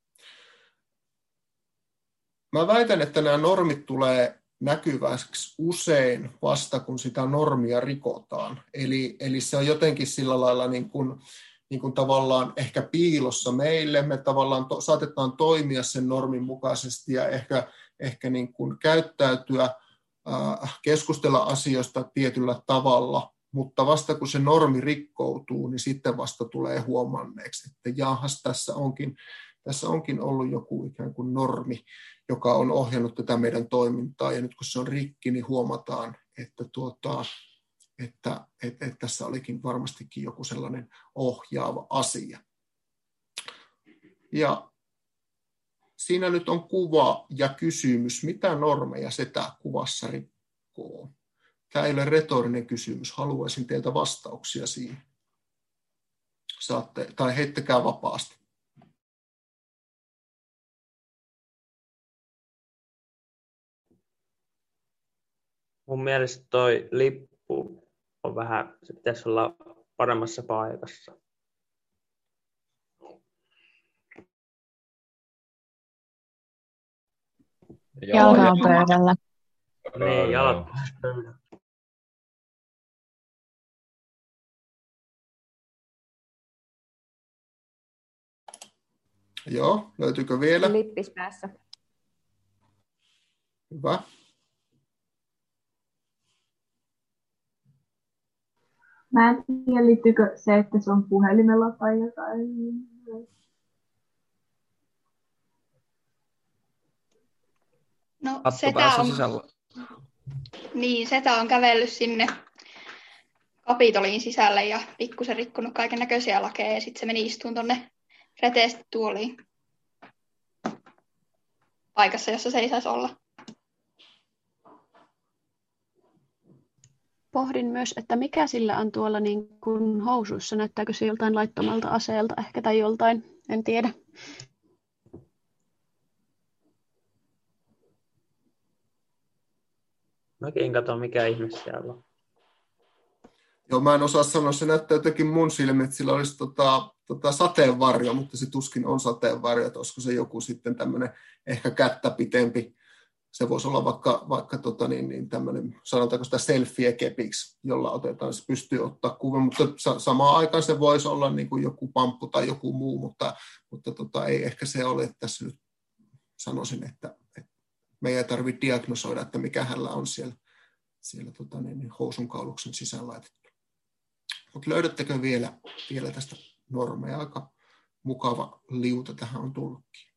Mä väitän, että nämä normit tulee näkyväksi usein vasta, kun sitä normia rikotaan. Eli se on jotenkin sillä lailla niin kuin tavallaan ehkä piilossa meille. Me tavallaan saatetaan toimia sen normin mukaisesti ja ehkä niin kuin käyttäytyä, keskustella asioista tietyllä tavalla, mutta vasta kun se normi rikkoutuu, niin sitten vasta tulee huomanneeksi, että jahas, tässä onkin ollut joku ikään kuin normi, joka on ohjannut tätä meidän toimintaa, ja nyt kun se on rikki, niin huomataan, että tässä olikin varmastikin joku sellainen ohjaava asia. Ja siinä nyt on kuva ja kysymys, mitä normeja sitä kuvassa rikkoo. Tämä ei ole retorinen kysymys, haluaisin teiltä vastauksia siihen. Tai heittäkää vapaasti. Mun mielestä toi lippu on vähän, se pitäisi olla paremmassa paikassa. Jalka on pöydällä. Niin, jalat pöydällä. Joo, löytyykö vielä? Lippis päässä. Hyvä. Mä en tiedä, liittyykö se, että se on puhelimella tai jotain. No, Setä on kävellyt sinne Kapitoliin sisälle ja pikkusen rikkonut kaiken näköisiä lakeja ja sitten se meni istuun tuonne reteesti tuoliin paikassa, jossa se ei saisi olla. Pohdin myös, että mikä sillä on tuolla niin kuin housuissa. Näyttääkö se joltain laittomalta aseelta ehkä tai joltain, en tiedä. Mäkin katson, mikä ihme siellä on. Joo, mä en osaa sanoa, se näyttää jotenkin mun silmiin, että sillä olisi sateenvarjo, mutta se tuskin on sateenvarjo, että olisiko se joku sitten tämmöinen ehkä kättä pitempi. Se voisi olla vaikka tämmöinen, sanotaanko sitä selfie-kepiksi, jolla otetaan, se pystyy ottaa kuvan, mutta samaan aikaan se voisi olla niin kuin joku pamppu tai joku muu, mutta ei ehkä se ole, tässä nyt sanoisin, että meidän ei tarvitse diagnosoida, että mikä hänellä on siellä housunkauluksen sisään laitettu. Mutta löydättekö vielä tästä normeja? Aika mukava liuta tähän on tullutkin.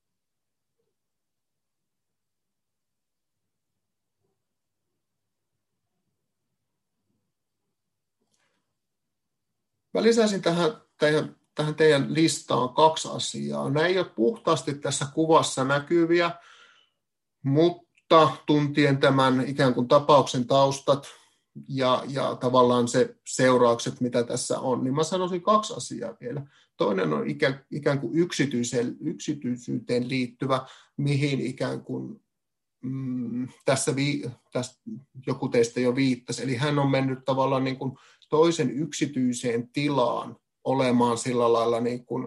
Mä lisäisin tähän teidän listaan 2 asiaa. Nämä ei ole puhtaasti tässä kuvassa näkyviä, mutta tuntien tämän ikään kuin tapauksen taustat ja tavallaan se seuraukset, mitä tässä on, niin mä sanoisin 2 asiaa vielä. Toinen on ikään kuin yksityisyyteen liittyvä, mihin ikään kuin tässä joku teistä jo viittasi, eli hän on mennyt tavallaan niin kuin toisen yksityiseen tilaan olemaan sillä lailla niin kuin,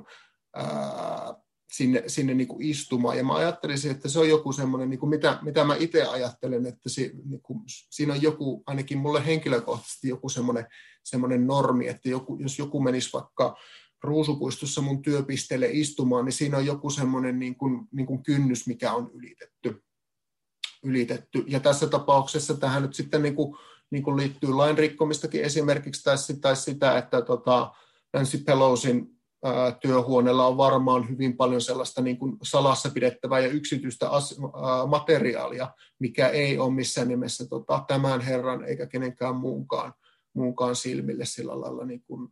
sinne niin kuin istumaan. Ja mä ajattelisin, että se on joku semmoinen, niin kuin mitä mä itse ajattelen, että niin kuin, siinä on joku, ainakin mulle henkilökohtaisesti joku semmoinen normi, että jos joku menisi vaikka Ruusupuistossa mun työpisteelle istumaan, niin siinä on joku semmoinen niin kuin kynnys, mikä on ylitetty. Ja tässä tapauksessa tähän nyt sitten niin kuin liittyy lain rikkomistakin esimerkiksi, tai sitä, että Nancy Pelosin työhuoneella on varmaan hyvin paljon sellaista niin kuin salassa pidettävää ja yksityistä materiaalia, mikä ei ole missään nimessä tämän herran eikä kenenkään muunkaan silmille sillä lailla niin kuin,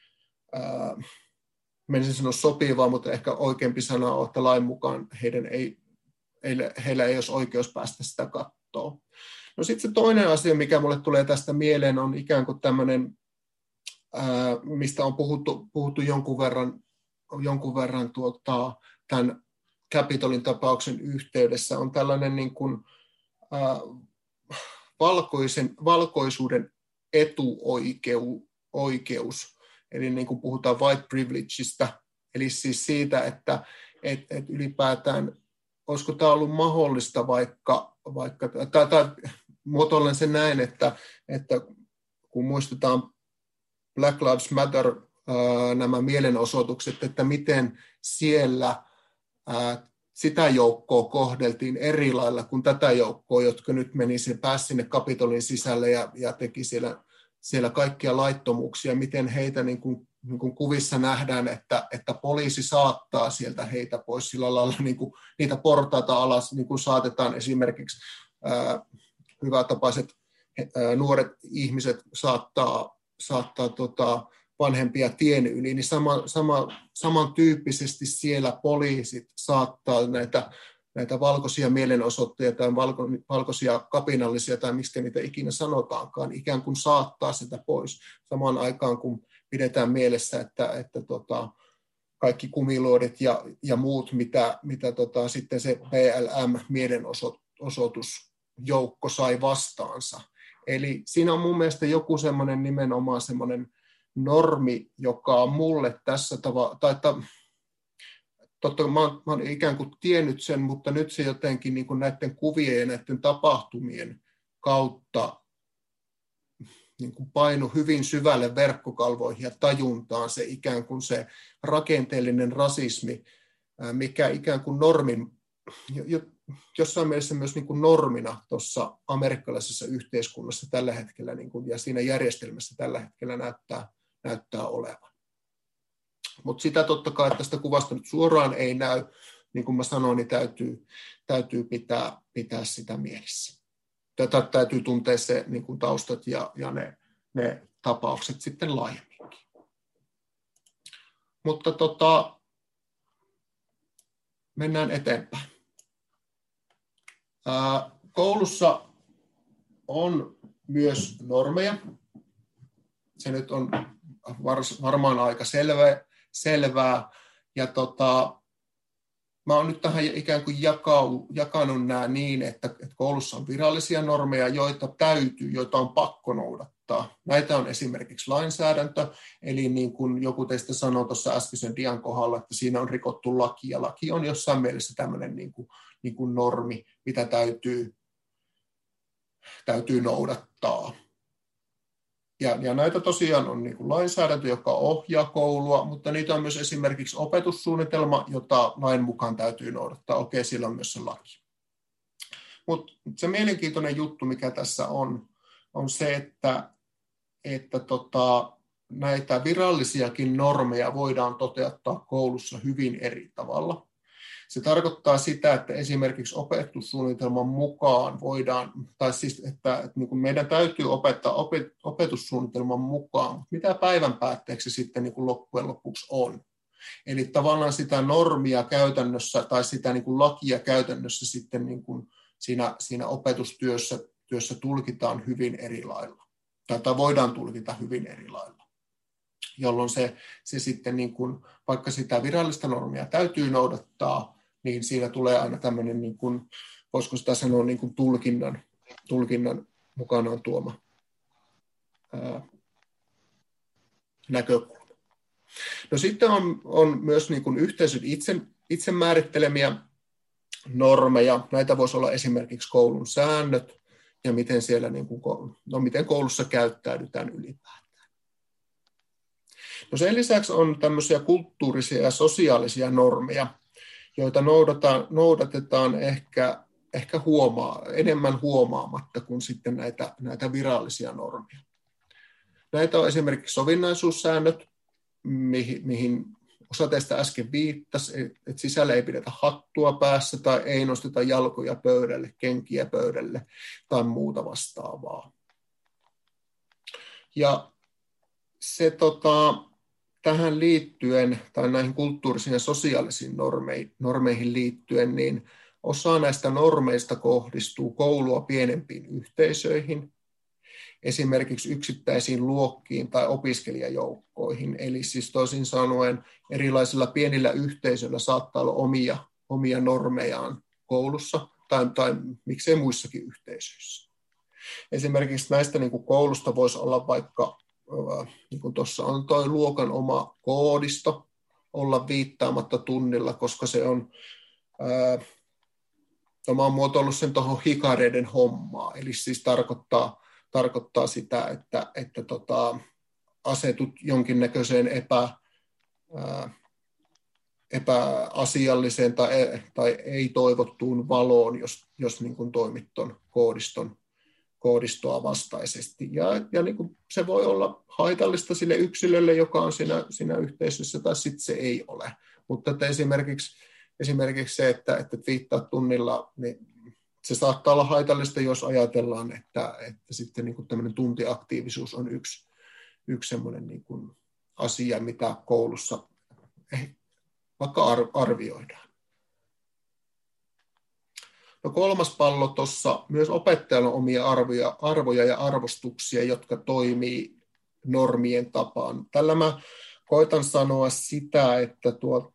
menisin sanoa sopivaa, mutta ehkä oikeampi sana on, että lain mukaan heillä ei olisi oikeus päästä sitä kattoon. No sitten se toinen asia, mikä mulle tulee tästä mieleen, on ikään kuin tämmöinen, mistä on puhuttu jonkun verran tämän Capitolin tapauksen yhteydessä, on tällainen niin kuin, valkoisuuden etuoikeus, eli niin kuin puhutaan white privilegeista, eli siis siitä, että ylipäätään, olisiko tämä ollut mahdollista vaikka tai muotoillen se näin, että kun muistetaan Black Lives Matter nämä mielenosoitukset, että miten siellä sitä joukkoa kohdeltiin eri lailla kuin tätä joukkoa, jotka nyt pääsi sinne Kapitolin sisälle ja teki siellä kaikkia laittomuuksia, miten heitä niin kuin kuvissa nähdään, että poliisi saattaa sieltä heitä pois sillä lailla, niin kuin niitä portaita alas, niin kuin saatetaan esimerkiksi hyvätapaiset nuoret ihmiset saattaa vanhempia tien yli, niin samantyyppisesti siellä poliisit saattaa näitä valkoisia mielenosoittajia tai valkoisia kapinallisia tai miksi niitä ikinä sanotaankaan, ikään kuin saattaa sitä pois samaan aikaan, kun pidetään mielessä, että kaikki kumiluodit ja muut, mitä sitten se BLM-mielenosoitusjoukko sai vastaansa. Eli siinä on mun mielestä joku semmoinen nimenomaan semmoinen normi, joka on mulle tässä totta mä oon ikään kuin tiennyt sen, mutta nyt se jotenkin niin kuin näiden kuvien ja näiden tapahtumien kautta niin kuin painu hyvin syvälle verkkokalvoihin ja tajuntaan se ikään kuin se rakenteellinen rasismi, mikä ikään kuin normin, jossain mielessä myös niin kuin normina tuossa amerikkalaisessa yhteiskunnassa tällä hetkellä niin kuin, ja siinä järjestelmässä tällä hetkellä näyttää olevan. Mutta sitä totta kai tästä kuvasta nyt suoraan ei näy, niin kuin mä sanoin, niin täytyy pitää sitä mielessä. Täytyy tuntea se niin kuin taustat ja ne tapaukset sitten laajemminkin. Mutta mennään eteenpäin. Koulussa on myös normeja. Se nyt on varmaan aika selvää. Ja mä oon nyt tähän ikään kuin jakanut nämä niin, että koulussa on virallisia normeja, joita on pakko noudattaa. Näitä on esimerkiksi lainsäädäntö, eli niin kuin joku teistä sanoi tuossa äskeisen dian kohdalla, että siinä on rikottu laki, ja laki on jossain mielessä tämmöinen niin kuin normi, mitä täytyy noudattaa. Ja näitä tosiaan on niin kuin lainsäädäntö, joka ohjaa koulua, mutta niitä on myös esimerkiksi opetussuunnitelma, jota lain mukaan täytyy noudattaa. Okei, sillä on myös se laki. Mutta se mielenkiintoinen juttu, mikä tässä on se, että näitä virallisiakin normeja voidaan toteuttaa koulussa hyvin eri tavalla. Se tarkoittaa sitä, että esimerkiksi opetussuunnitelman mukaan voidaan, tai siis, että niin kuin meidän täytyy opettaa opetussuunnitelman mukaan, mutta mitä päivän päätteeksi sitten niin kuin loppujen lopuksi on. Eli tavallaan sitä normia käytännössä tai sitä niin kuin lakia käytännössä sitten niin kuin siinä opetustyössä tulkitaan hyvin eri lailla, tai voidaan tulkita hyvin eri lailla. Jolloin se sitten, niin kuin, vaikka sitä virallista normia täytyy noudattaa, niin siinä tulee aina tämmöinen niin kuin voisiko sitä sanoa niin kuin tulkinnan mukanaan tuoma näkökulma. No sitten on myös niin kuin yhteisön itse määrittelemiä normeja. Näitä voisi olla esimerkiksi koulun säännöt ja miten siellä miten koulussa käyttäydytään ylipäätään. No sen lisäksi on tämmöisiä kulttuurisia ja sosiaalisia normeja, joita noudatetaan ehkä enemmän huomaamatta kuin sitten näitä virallisia normeja. Näitä on esimerkiksi sovinnaisuussäännöt, mihin osa teistä äsken viittasi, että sisällä ei pidetä hattua päässä tai ei nosteta jalkoja pöydälle, kenkiä pöydälle tai muuta vastaavaa. Ja se tähän liittyen tai näihin kulttuurisiin ja sosiaalisiin normeihin liittyen, niin osa näistä normeista kohdistuu koulua pienempiin yhteisöihin, esimerkiksi yksittäisiin luokkiin tai opiskelijajoukkoihin. Eli siis toisin sanoen erilaisilla pienillä yhteisöillä saattaa olla omia normejaan koulussa tai miksei muissakin yhteisöissä. Esimerkiksi näistä niin kuin koulusta voisi olla vaikka, niin kuin tuossa on tuo luokan oma koodisto, olla viittaamatta tunnilla, koska se on, mä oon muotoillut sen tuohon hikareiden hommaa, eli siis tarkoittaa sitä, että asetut jonkinnäköiseen epäasialliseen tai ei-toivottuun valoon, jos niin kuin toimit tuon koodistoa vastaisesti. Ja niin kuin se voi olla haitallista sille yksilölle, joka on siinä yhteisössä, tai sitten se ei ole. Mutta että esimerkiksi se, että viittaat tunnilla, niin se saattaa olla haitallista, jos ajatellaan, että sitten niin kuin tämmöinen tuntiaktiivisuus on yksi semmoinen niin kuin asia, mitä koulussa vaikka arvioidaan. No kolmas pallo tuossa, myös opettajalla on omia arvoja ja arvostuksia, jotka toimii normien tapaan. Tällä mä koitan sanoa sitä, että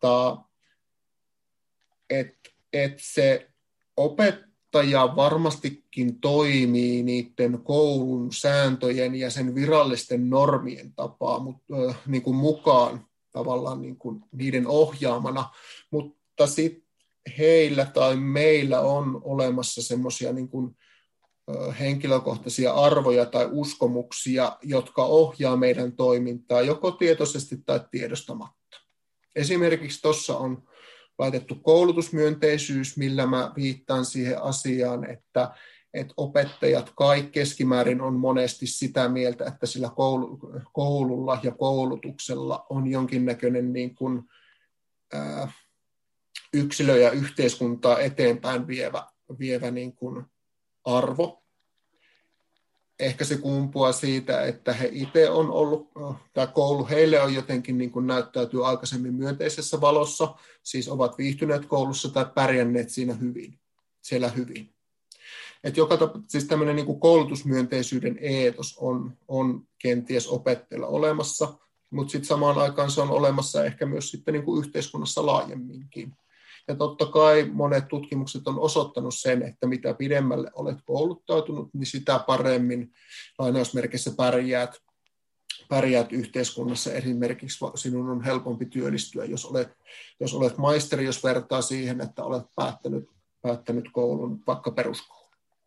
se opettaja varmastikin toimii niiden koulun sääntöjen ja sen virallisten normien tapaa niin kuin mukaan tavallaan niin kuin niiden ohjaamana, mutta sitten heillä tai meillä on olemassa semmoisia niin kuin henkilökohtaisia arvoja tai uskomuksia, jotka ohjaa meidän toimintaa joko tietoisesti tai tiedostamatta. Esimerkiksi tuossa on laitettu koulutusmyönteisyys, millä mä viittaan siihen asiaan, että opettajat keskimäärin on monesti sitä mieltä, että sillä koululla ja koulutuksella on jonkinnäköinen niin kuin, yksilö- ja yhteiskuntaa eteenpäin vievä niin kuin arvo. Ehkä se kumpuaa siitä, että he itse on ollut, tämä koulu heille on jotenkin niin kuin näyttäytyy aikaisemmin myönteisessä valossa, siis ovat viihtyneet koulussa tai pärjänneet siellä hyvin. Siis tämmöinen niin kuin koulutusmyönteisyyden eetos on kenties opettajilla olemassa, mutta sitten samaan aikaan se on olemassa ehkä myös sitten niin kuin yhteiskunnassa laajemminkin. Ja totta kai monet tutkimukset on osoittanut sen, että mitä pidemmälle olet kouluttautunut, niin sitä paremmin lainausmerkissä pärjäät yhteiskunnassa. Esimerkiksi sinun on helpompi työllistyä, jos olet maisteri, jos vertaa siihen, että olet päättänyt koulun, vaikka peruskoulun.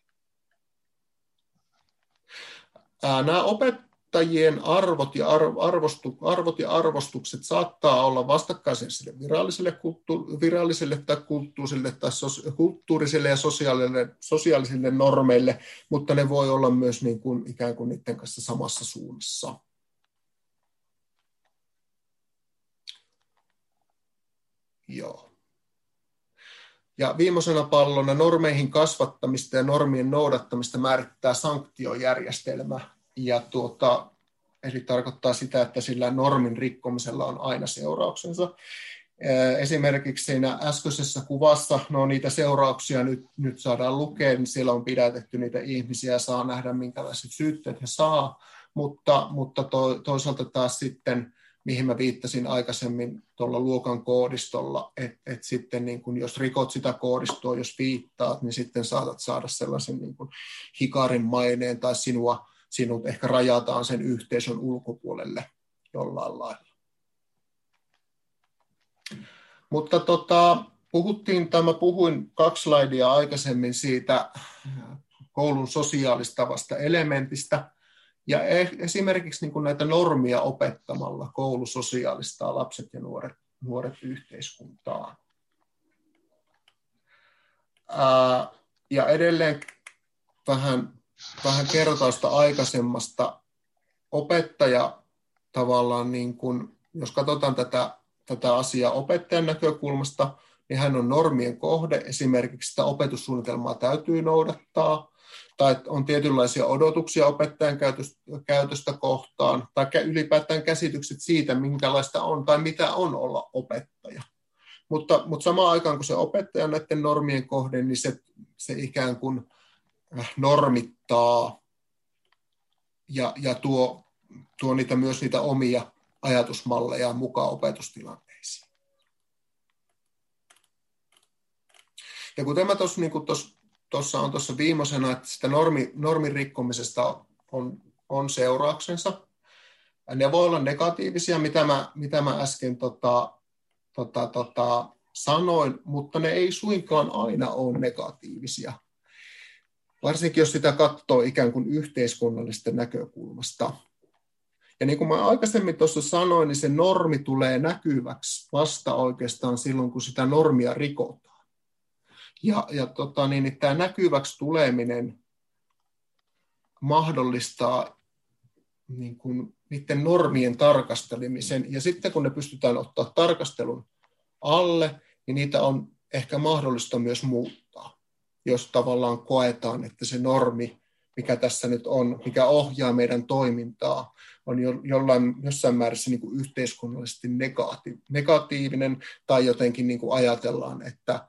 Nämä opettajien arvot ja arvostukset saattaa olla vastakkaisia sille viralliselle tai kulttuurisille ja sosiaalisille normeille, mutta ne voi olla myös niin kuin ikään kuin niiden kanssa samassa suunnassa. Joo. Ja viimeisenä pallona normeihin kasvattamista ja normien noudattamista määrittää sanktiojärjestelmä. Ja eli tarkoittaa sitä, että sillä normin rikkomisella on aina seurauksensa. Esimerkiksi siinä äskeisessä kuvassa, niitä seurauksia nyt saadaan lukea, niin siellä on pidätetty niitä ihmisiä ja saa nähdä, minkälaiset syytteet he saa, mutta toisaalta taas sitten mihin mä viittasin aikaisemmin tuolla luokan koodistolla, että sitten niin kun jos rikot sitä koodistoa, jos viittaat, niin sitten saatat saada sellaisen niin kun hikarin maineen tai sinut ehkä rajataan sen yhteisön ulkopuolelle jollain lailla. Mutta mä puhuin 2 slaidia aikaisemmin siitä koulun sosiaalistavasta elementistä, ja esimerkiksi niin kuin näitä normia opettamalla koulu sosiaalistaa lapset ja nuoret yhteiskuntaan. Ja edelleen vähän kertausta aikaisemmasta. Opettaja tavallaan, niin kuin, jos katsotaan tätä asiaa opettajan näkökulmasta, niin hän on normien kohde. Esimerkiksi sitä opetussuunnitelmaa täytyy noudattaa, tai on tietynlaisia odotuksia opettajan käytöstä kohtaan, tai ylipäätään käsitykset siitä, minkälaista on tai mitä on olla opettaja. Mutta samaan aikaan, kun se opettaja on näiden normien kohde, niin se ikään kuin normittaa ja tuo myös niitä omia ajatusmalleja mukaan opetustilanteisiin. Ja kuten mä tuossa viimeisenä, että sitä normin rikkomisesta on seurauksensa. Ne voi olla negatiivisia, mitä mä äsken sanoin, mutta ne ei suinkaan aina ole negatiivisia. Varsinkin jos sitä katsoo ikään kuin yhteiskunnallisesta näkökulmasta. Ja niin kuin mä aikaisemmin tuossa sanoin, niin se normi tulee näkyväksi vasta oikeastaan silloin, kun sitä normia rikotaan. Ja tämä näkyväksi tuleminen mahdollistaa niin kuin niiden normien tarkastelemisen. Ja sitten kun ne pystytään ottaa tarkastelun alle, niin niitä on ehkä mahdollista myös muuttaa, jos tavallaan koetaan, että se normi, mikä tässä nyt on, mikä ohjaa meidän toimintaa, on jossain määrässä niin kuin yhteiskunnallisesti negatiivinen, tai jotenkin niin kuin ajatellaan, että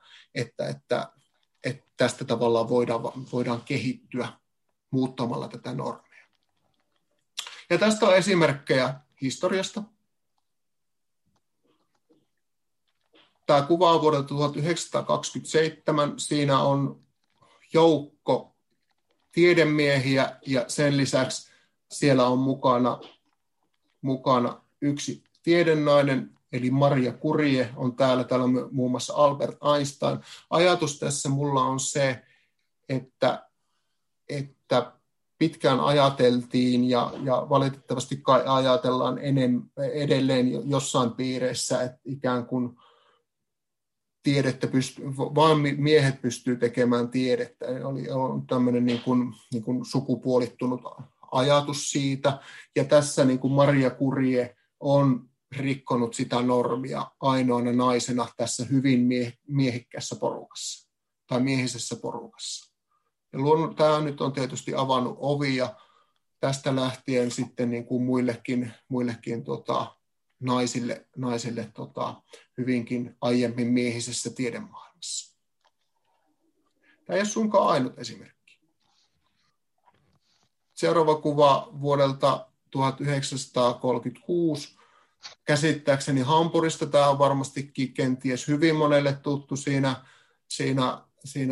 tästä tavallaan voidaan kehittyä muuttamalla tätä normia. Ja tästä on esimerkkejä historiasta. Tämä kuva on vuodelta 1927. Siinä on joukko tiedemiehiä ja sen lisäksi siellä on mukana yksi tiedennainen, eli Maria Curie on täällä on muun muassa Albert Einstein. Ajatus tässä mulla on se, että pitkään ajateltiin ja valitettavasti kai ajatellaan edelleen jossain piireissä, että ikään kuin vain miehet pystyy tekemään tiedettä. On tämmöinen niin kuin sukupuolittunut ajatus siitä. Ja tässä niin kuin Maria Curie on rikkonut sitä normia ainoana naisena tässä hyvin miehikkässä porukassa tai miehisessä porukassa. Ja tämä nyt on tietysti avannut ovia tästä lähtien sitten niin kuin muillekin naisille hyvinkin aiemmin miehisessä tiedemaailmassa. Tämä ei ole suinkaan ainut esimerkki. Seuraava kuva vuodelta 1936. Käsittääkseni Hampurista. Tämä on varmastikin kenties hyvin monelle tuttu siinä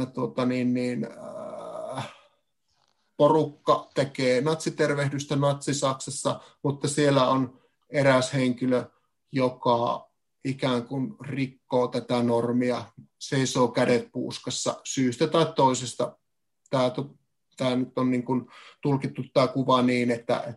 porukka tekee natsitervehdystä Natsi-Saksassa, mutta siellä on eräs henkilö, joka ikään kuin rikkoo tätä normia, seisoo kädet puuskassa syystä tai toisesta. Tämä nyt on niin kuin tulkittu tämä kuva niin, että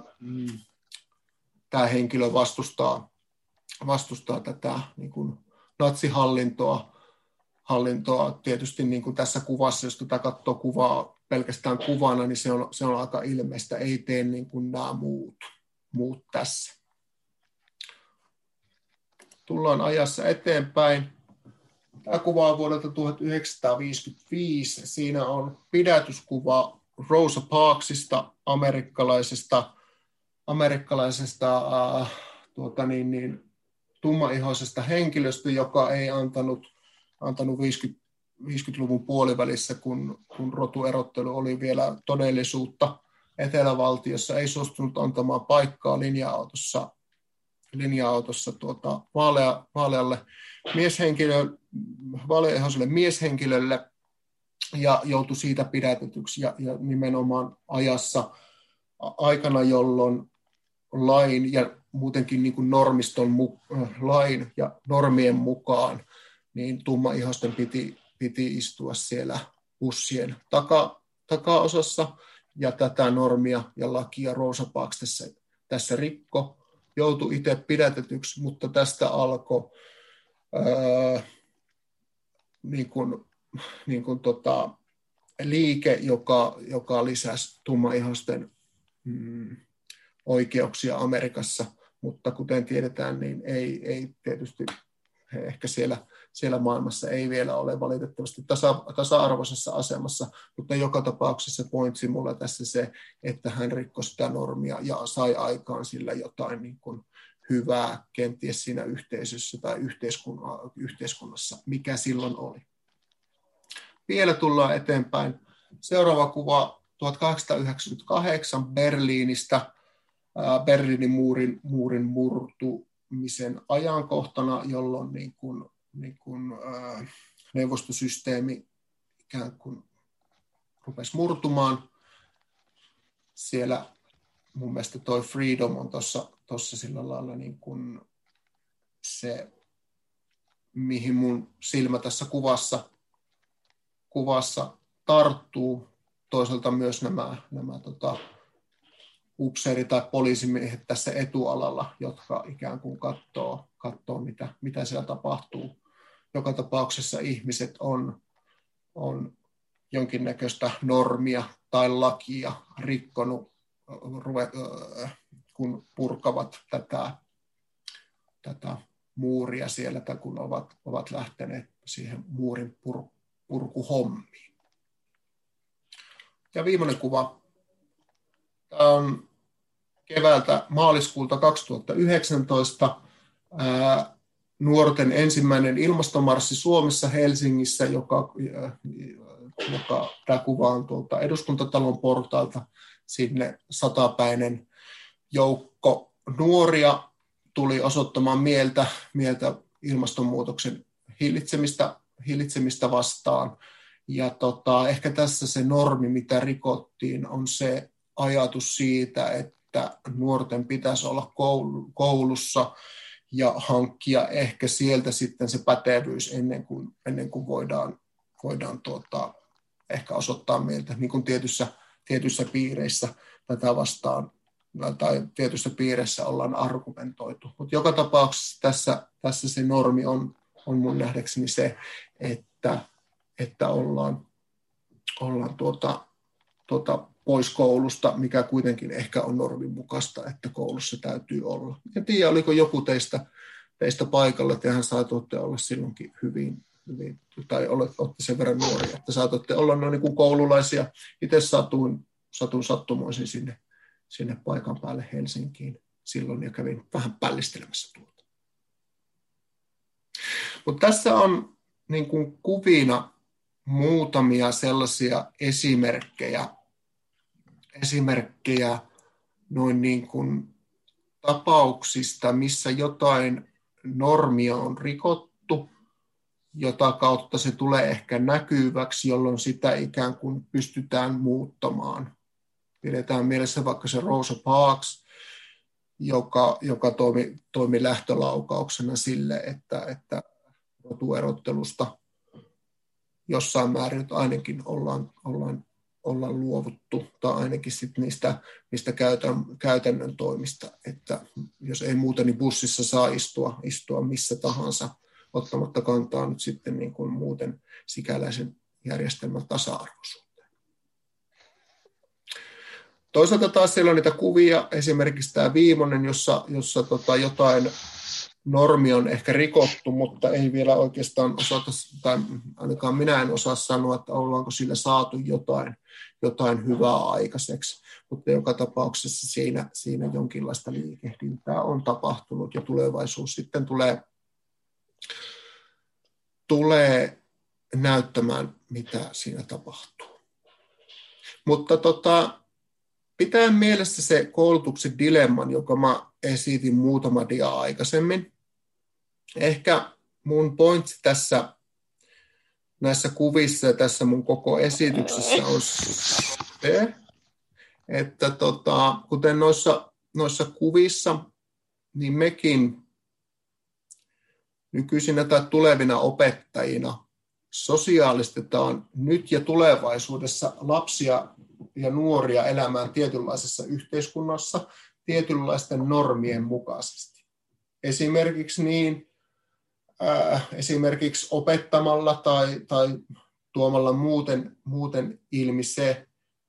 tämä henkilö vastustaa tätä niin kuin natsihallintoa tietysti niin kuin tässä kuvassa, jos tätä katsoo kuvaa pelkästään kuvana, niin se on aika ilmeistä, ei tee niin kuin nämä muut tässä. Tullaan ajassa eteenpäin. Tämä kuva on vuodelta 1955. Siinä on pidätyskuva Rosa Parksista, amerikkalaisesta tummaihoisesta henkilöstä, joka ei antanut 50-luvun puolivälissä, kun rotuerottelu oli vielä todellisuutta Etelävaltiossa, ei suostunut antamaan paikkaa linja-autossa linja-autossa vaaleaihoiselle mieshenkilölle ja joutui siitä pidätetyksi ja nimenomaan aikana, jolloin lain ja muutenkin niin kuin lain ja normien mukaan niin tummaihoisten piti istua siellä bussien takaosassa, ja tätä normia ja lakia Rosa Parks tässä rikko, joutui itse pidätetyksi, mutta tästä alkoi liike, joka lisäsi tummaihoisten oikeuksia Amerikassa, mutta kuten tiedetään, niin ei tietysti ehkä siellä maailmassa ei vielä ole valitettavasti tasa-arvoisessa asemassa, mutta joka tapauksessa pointsi mulla tässä se, että hän rikkoi sitä normia ja sai aikaan sillä jotain niin kuin hyvää kenties siinä yhteisössä tai yhteiskunnassa, mikä silloin oli. Vielä tullaan eteenpäin. Seuraava kuva 1898 Berliinistä, Berliinin muurin murtumisen ajankohtana, jolloin niin kuin neuvostosysteemi ikään kuin rupesi murtumaan. Siellä mun mielestä toi freedom on tuossa sillä lailla niin kuin se, mihin mun silmä tässä kuvassa tarttuu. Toisaalta myös nämä upseeri- tai poliisimiehet tässä etualalla, jotka ikään kuin katsoo mitä siellä tapahtuu. Joka tapauksessa ihmiset on jonkinnäköistä normia tai lakia rikkonut, kun purkavat tätä muuria siellä, tai kun ovat lähteneet siihen muurin purkuhommiin. Ja viimeinen kuva. Tämä on maaliskuulta 2019 nuorten ensimmäinen ilmastomarssi Suomessa Helsingissä, joka tämä kuva on tuolta Eduskuntatalon portaalta. Sinne 100-päinen joukko nuoria tuli osoittamaan mieltä ilmastonmuutoksen hillitsemistä vastaan. Ja ehkä tässä se normi, mitä rikottiin, on se ajatus siitä, että nuorten pitäisi olla koulussa ja hankkia ehkä sieltä sitten se pätevyys ennen kuin voidaan ehkä osoittaa mieltä, niin kuin tietyissä piireissä tätä vastaan tai tietyissä piireissä ollaan argumentoitu. Mutta joka tapauksessa tässä se normi on mun nähdäkseni se, että ollaan pois koulusta, mikä kuitenkin ehkä on normin mukaista, että koulussa täytyy olla. En tiedä, oliko joku teistä paikalla, tehän saatoitte olla silloinkin hyvin tai olette sen verran nuoria, että saatoitte olla noin niin kuin koululaisia. Itse satun sattumoisin sinne paikan päälle Helsinkiin silloin ja kävin vähän pällistelemässä tuolta. Mutta tässä on niin kuin kuvina muutamia sellaisia esimerkkejä noin niin kuin tapauksista, missä jotain normia on rikottu, jota kautta se tulee ehkä näkyväksi, jolloin sitä ikään kuin pystytään muuttamaan. Pidetään mielessä vaikka se Rosa Parks, joka toimi lähtölaukauksena sille, että rotuerottelusta jossain määrin ainakin ollaan luovuttu, tai ainakin sit niistä käytännön toimista, että jos ei muuta, niin bussissa saa istua missä tahansa, ottamatta kantaa nyt sitten niin kuin muuten sikäläisen järjestelmän tasa-arvoisuuteen. Toisaalta taas siellä on niitä kuvia, esimerkiksi tämä viimeinen, jossa jotain normi on ehkä rikottu, mutta ei vielä oikeastaan osata, tai ainakaan minä en osaa sanoa, että ollaanko sillä saatu jotain hyvää aikaiseksi, mutta joka tapauksessa siinä jonkinlaista liikehdintää on tapahtunut, ja tulevaisuus sitten tulee näyttämään, mitä siinä tapahtuu. Mutta pitää mielessä se koulutuksen dilemman, joka mä esitin muutama dia aikaisemmin. Ehkä mun pointti tässä näissä kuvissa ja tässä mun koko esityksessä on se, että kuten noissa kuvissa, niin mekin nykyisinä tai tulevina opettajina sosiaalistetaan nyt ja tulevaisuudessa lapsia ja nuoria elämään tietynlaisessa yhteiskunnassa tietynlaisten normien mukaisesti. Esimerkiksi opettamalla tai tuomalla muuten ilmi se,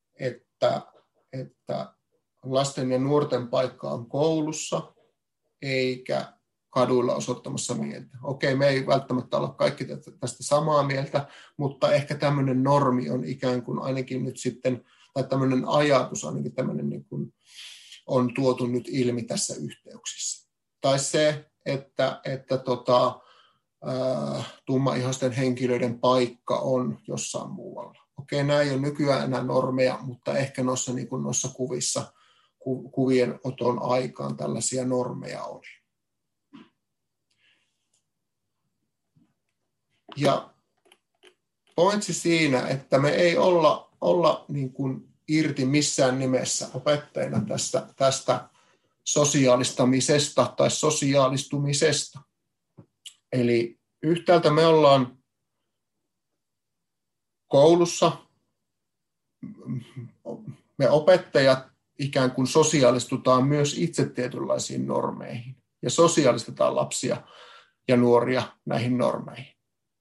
että lasten ja nuorten paikka on koulussa eikä kaduilla osoittamassa mieltä. Okei, me ei välttämättä olla kaikki tästä samaa mieltä, mutta ehkä tämmöinen normi on ikään kuin ainakin nyt sitten, tai tämmöinen ajatus ainakin tämmöinen niin kuin on tuotu nyt ilmi tässä yhteyksissä. Tai se, että tummaihoisten henkilöiden paikka on jossain muualla. Okei, nämä ei ole nykyään enää normeja, mutta ehkä noissa kuvissa kuvien oton aikaan tällaisia normeja oli. Ja pointsi siinä, että me ei olla niin kuin irti missään nimessä opettajina tästä sosiaalistamisesta tai sosiaalistumisesta. Eli yhtäältä me ollaan koulussa, me opettajat ikään kuin sosiaalistutaan myös itse tietynlaisiin normeihin ja sosiaalistetaan lapsia ja nuoria näihin normeihin.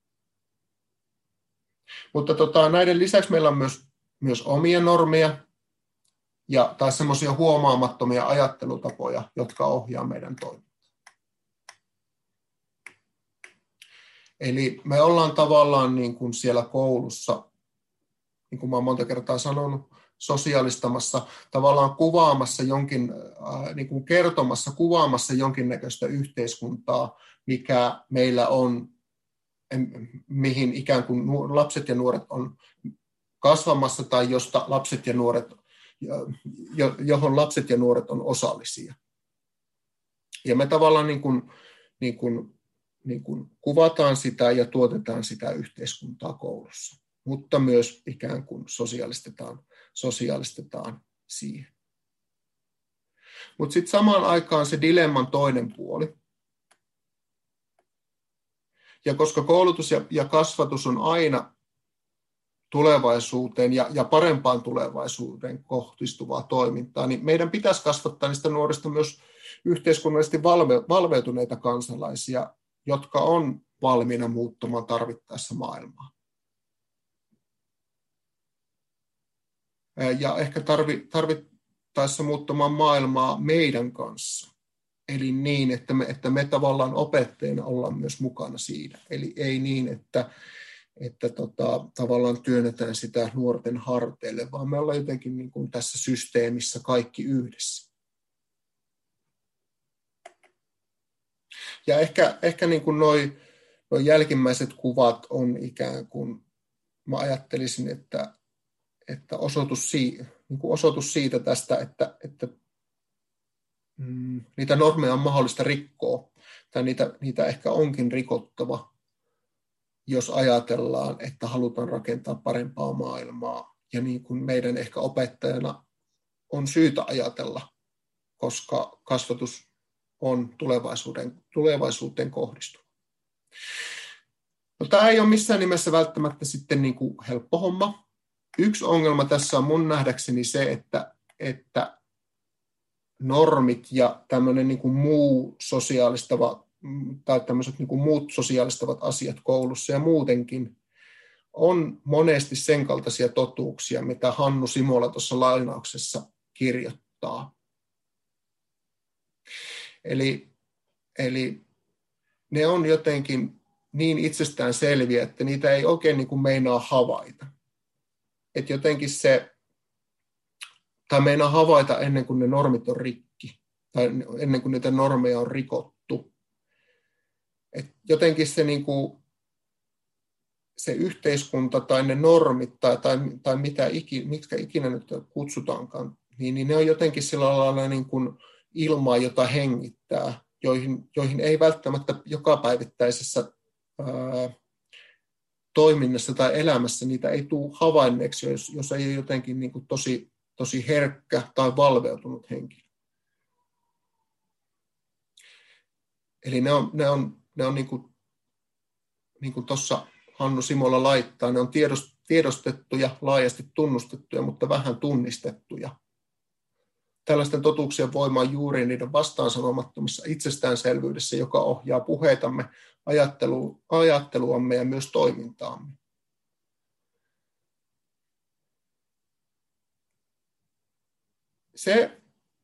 Mutta näiden lisäksi meillä on myös omia normeja tai semmoisia huomaamattomia ajattelutapoja, jotka ohjaa meidän toimintaa. Eli me ollaan tavallaan niin kuin siellä koulussa, niin kuin mä oon monta kertaa sanonut, sosiaalistamassa, tavallaan kuvaamassa niin kuin kuvaamassa jonkinnäköistä yhteiskuntaa, mikä meillä on, mihin ikään kuin lapset ja nuoret on kasvamassa tai johon lapset ja nuoret on osallisia. Ja me tavallaan niin kuin kuvataan sitä ja tuotetaan sitä yhteiskuntaa koulussa, mutta myös ikään kuin sosiaalistetaan siihen. Mutta sitten samaan aikaan se dilemman toinen puoli. Ja koska koulutus ja kasvatus on aina tulevaisuuteen ja parempaan tulevaisuuteen kohdistuvaa toimintaa, niin meidän pitäisi kasvattaa niistä nuorista myös yhteiskunnallisesti valveutuneita kansalaisia, jotka on valmiina muuttumaan tarvittaessa maailmaa. Ja ehkä tarvittaessa muuttamaan maailmaa meidän kanssa. Eli niin, että me tavallaan opettajina ollaan myös mukana siinä. Eli ei niin, että tavallaan työnnetään sitä nuorten harteille, vaan me ollaan jotenkin niin kuin tässä systeemissä kaikki yhdessä. Ja ehkä niin kuin noi jälkimmäiset kuvat on ikään kuin, mä ajattelisin, että osoitus siitä tästä, että niitä normeja on mahdollista rikkoa, tai niitä ehkä onkin rikottava, jos ajatellaan, että halutaan rakentaa parempaa maailmaa. Ja niin kuin meidän ehkä opettajana on syytä ajatella, koska kasvatus on tulevaisuuteen kohdistuva. No, tämä ei ole missään nimessä välttämättä sitten niin kuin helppo homma. Yksi ongelma tässä on mun nähdäkseni se, että normit ja tämmöinen niin kuin muu sosiaalistava tai tämmöiset niin kuin muut sosiaalistavat asiat koulussa ja muutenkin on monesti sen kaltaisia totuuksia, mitä Hannu Simola tuossa lainauksessa kirjoittaa. Eli ne on jotenkin niin itsestään selviä, että niitä ei oikein niin kuin meinaa havaita. Että jotenkin tai meinaa havaita ennen kuin ne normit on rikki, tai ennen kuin niitä normeja on rikottu. Et jotenkin se yhteiskunta tai ne normit tai mitkä ikinä nyt kutsutaankaan, niin ne on jotenkin sillä lailla niin kuin ilmaa, jota hengittää, joihin ei välttämättä jokapäivittäisessä toiminnassa tai elämässä niitä ei tule havainneeksi, jos ei ole jotenkin niin kuin tosi herkkä tai valveutunut henkilö. Eli ne on niin kuin tuossa Hannu Simola laittaa, ne on tiedostettuja, laajasti tunnustettuja, mutta vähän tunnistettuja. Tällaisten totuuksien voima on juuri niiden vastaansanomattomassa itsestäänselvyydessä, joka ohjaa puheitamme, ajatteluamme ja myös toimintaamme. Se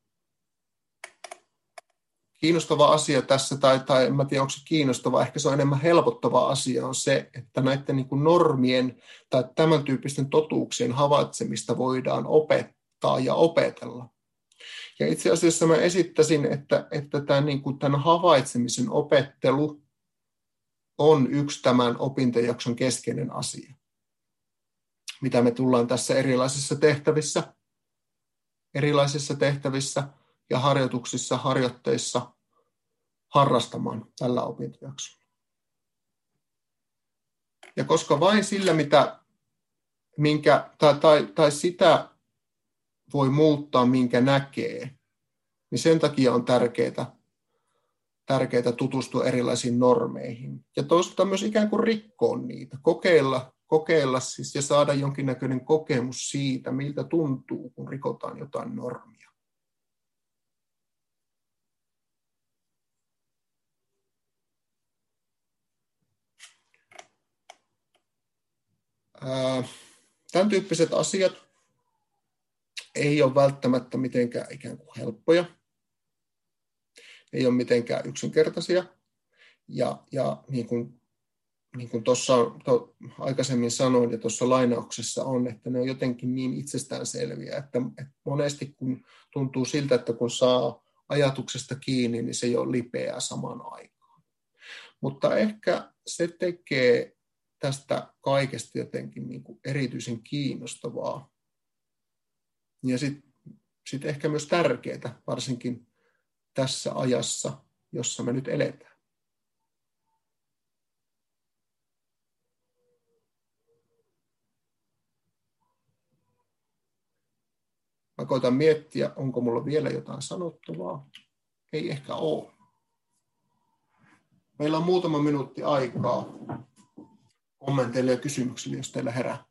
kiinnostava asia tässä, tai en tiedä onko se kiinnostava, ehkä se on enemmän helpottava asia, on se, että näiden niin kuin normien tai tämän tyyppisten totuuksien havaitsemista voidaan opettaa ja opetella. Ja itse asiassa mä esittäisin, että tämän havaitsemisen opettelu on yksi tämän opintojakson keskeinen asia, mitä me tullaan tässä erilaisissa tehtävissä ja harjoituksissa, harjoitteissa harrastamaan tällä opintojaksolla. Ja koska vain sillä, tai sitä voi muuttaa, minkä näkee, niin sen takia on tärkeää tutustua erilaisiin normeihin. Ja toisaalta myös ikään kuin rikkoa niitä, kokeilla siis ja saada jonkinnäköinen kokemus siitä, miltä tuntuu, kun rikotaan jotain normia. Tämän tyyppiset asiat ei ole välttämättä mitenkään ikään kuin helppoja, ei ole mitenkään yksinkertaisia. Ja niin kuin tuossa aikaisemmin sanoin ja tuossa lainauksessa on, että ne on jotenkin niin itsestäänselviä, että monesti kun tuntuu siltä, että kun saa ajatuksesta kiinni, niin se jo lipeää samaan aikaan. Mutta ehkä se tekee tästä kaikesta jotenkin niin kuin erityisen kiinnostavaa. Ja sitten ehkä myös tärkeää, varsinkin tässä ajassa, jossa me nyt eletään. Mä koitan miettiä, onko mulla vielä jotain sanottavaa. Ei ehkä ole. Meillä on muutama minuutti aikaa kommenteille ja kysymyksille, jos teillä herää.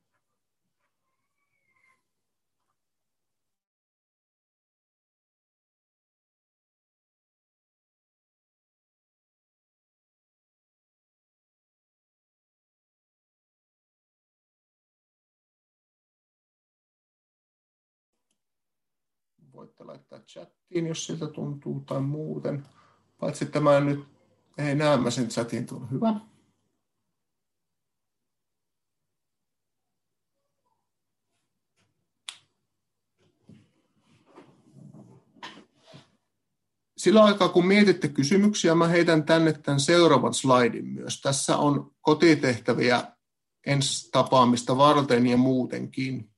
Voitte laittaa chattiin, jos siltä tuntuu tai muuten. Paitsi tämä nyt ei näe mä sen chatin tullut. Hyvä. Sillä aikaa, kun mietitte kysymyksiä, mä heitän tänne tämän seuraavan slaidin myös. Tässä on kotitehtäviä ensi tapaamista varten ja muutenkin.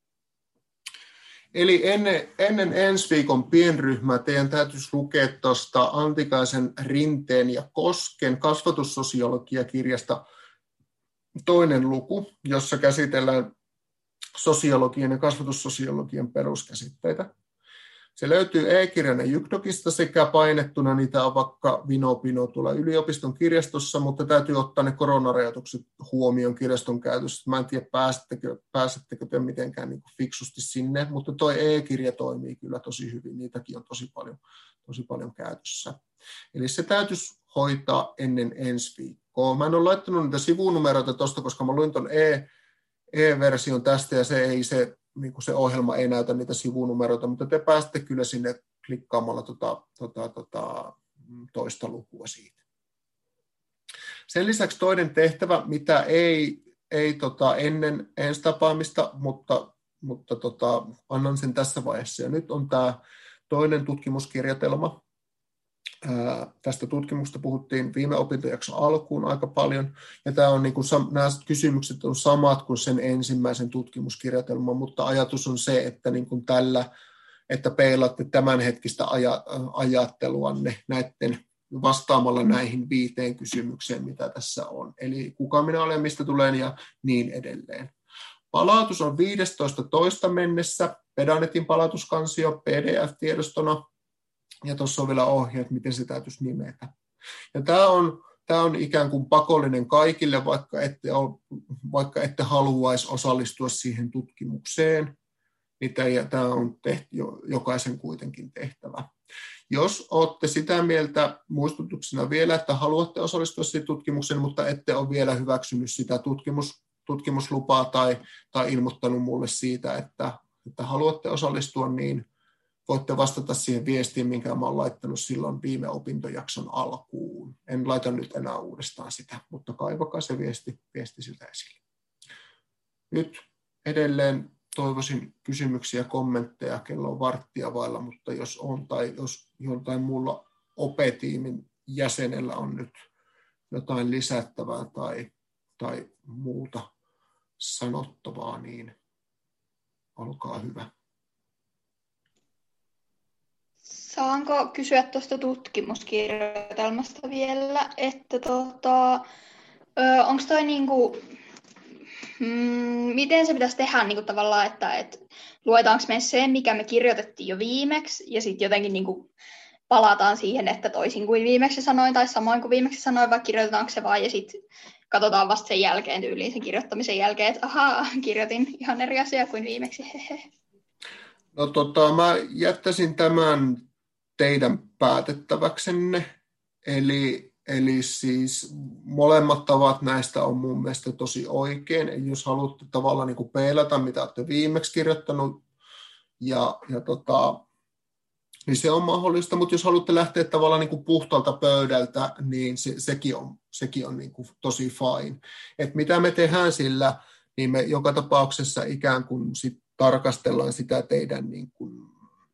Eli ennen ensi viikon pienryhmää teidän täytyisi lukea tuosta Antikaisen, Rinteen ja Kosken kasvatussosiologiakirjasta toinen luku, jossa käsitellään sosiologian ja kasvatussosiologian peruskäsitteitä. Se löytyy e-kirjana Jykdokista sekä painettuna, niitä on vaikka vino-pino tuolla yliopiston kirjastossa, mutta täytyy ottaa ne koronarajoitukset huomioon kirjaston käytössä. Mä en tiedä, pääsettekö te mitenkään niin kuin fiksusti sinne, mutta tuo e-kirja toimii kyllä tosi hyvin, niitäkin on tosi paljon käytössä. Eli se täytyisi hoitaa ennen ensi viikkoa. Mä en ole laittanut niitä sivunumeroita tuosta, koska mä luin tuon e-version tästä ja se ohjelma ei näytä niitä sivunumeroita, mutta te pääsette kyllä sinne klikkaamalla toista lukua siitä. Sen lisäksi toinen tehtävä, mitä ei ennen ensi tapaamista, mutta annan sen tässä vaiheessa. Ja nyt on tämä toinen tutkimuskirjoitelma. Tästä tutkimuksesta puhuttiin viime opintojakson alkuun aika paljon, ja tämä on nämä kysymykset on samat kuin sen ensimmäisen tutkimuskirjoitelman, mutta ajatus on se, että tällä että peilaatte tämänhetkistä ajatteluanne näiden vastaamalla näihin 5 kysymykseen, mitä tässä on. Eli kuka minä olen, mistä tulen ja niin edelleen. Palautus on 15.2. mennessä, Pedanetin palautuskansio PDF-tiedostona, ja tuossa on vielä ohjeet, miten se täytyisi nimetä. Ja tämä on ikään kuin pakollinen kaikille, vaikka ette haluaisi osallistua siihen tutkimukseen, niin tämä on jokaisen kuitenkin tehtävä. Jos olette sitä mieltä muistutuksena vielä, että haluatte osallistua siihen tutkimukseen, mutta ette ole vielä hyväksynyt sitä tutkimuslupaa tai ilmoittanut mulle siitä, että haluatte osallistua, niin voitte vastata siihen viestiin, minkä mä olen laittanut silloin viime opintojakson alkuun. En laita nyt enää uudestaan sitä, mutta kaivakaa se viesti siltä esille. Nyt edelleen toivoisin kysymyksiä ja kommentteja, kello on 1:15, mutta jos on tai jos joltain muulla OPE-tiimin jäsenellä on nyt jotain lisättävää tai muuta sanottavaa, niin olkaa hyvä. Saanko kysyä tuosta tutkimuskirjoitelmasta vielä, että onko toi niinku, miten se pitäisi tehdä niinku tavallaan, että luetaanko me se, mikä me kirjoitettiin jo viimeksi, ja sitten jotenkin niinku palataan siihen, että toisin kuin viimeksi sanoin tai samoin kuin viimeksi sanoin, vai kirjoitetaanko se vaan ja sitten katsotaan vasta sen jälkeen tyyliin sen kirjoittamisen jälkeen, että ahaa, kirjoitin ihan eri asiaa kuin viimeksi. No mä jättäisin tämän teidän päätettäväksenne, eli siis molemmat tavat näistä on mun mielestä tosi oikein, eli jos haluatte tavallaan niin kuin peilata, mitä olette viimeksi kirjoittanut, niin se on mahdollista, mutta jos haluatte lähteä tavallaan niin kuin puhtaalta pöydältä, niin sekin on niin kuin tosi fine. Et mitä me tehdään sillä, niin me joka tapauksessa ikään kuin sit tarkastellaan sitä teidän niin kuin,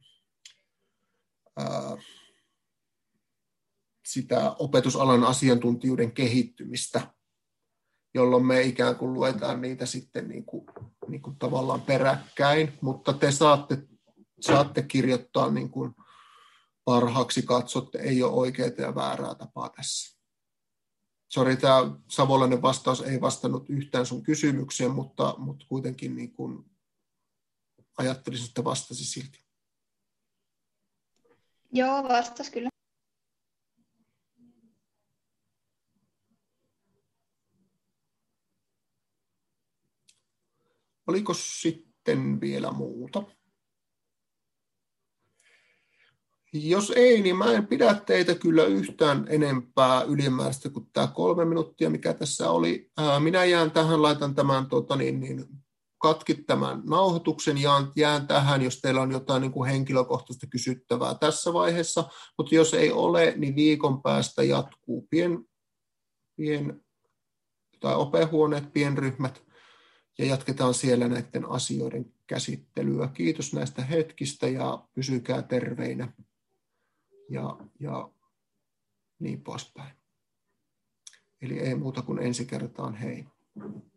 sitä opetusalan asiantuntijuuden kehittymistä, jolloin me ikään kuin luetaan niitä sitten niin kuin tavallaan peräkkäin, mutta te saatte kirjoittaa niin kuin parhaaksi katsotte, ei ole oikeaa ja väärää tapaa tässä. Sori, tämä savolainen vastaus ei vastannut yhtään sun kysymykseen, mutta kuitenkin niin kuin ajattelisin, että vastasi silti. Joo, vastas kyllä. Oliko sitten vielä muuta? Jos ei, niin mä en pidä teitä kyllä yhtään enempää ylimääräistä kuin tämä 3 minuuttia, mikä tässä oli. Minä jään tähän, laitan tämän katkit tämän nauhoituksen, jään tähän, jos teillä on jotain niin kuin henkilökohtaista kysyttävää tässä vaiheessa, mutta jos ei ole, niin viikon päästä jatkuu opehuoneet, pienryhmät, ja jatketaan siellä näiden asioiden käsittelyä. Kiitos näistä hetkistä ja pysykää terveinä ja niin poispäin. Eli ei muuta kuin ensi kertaan, hei.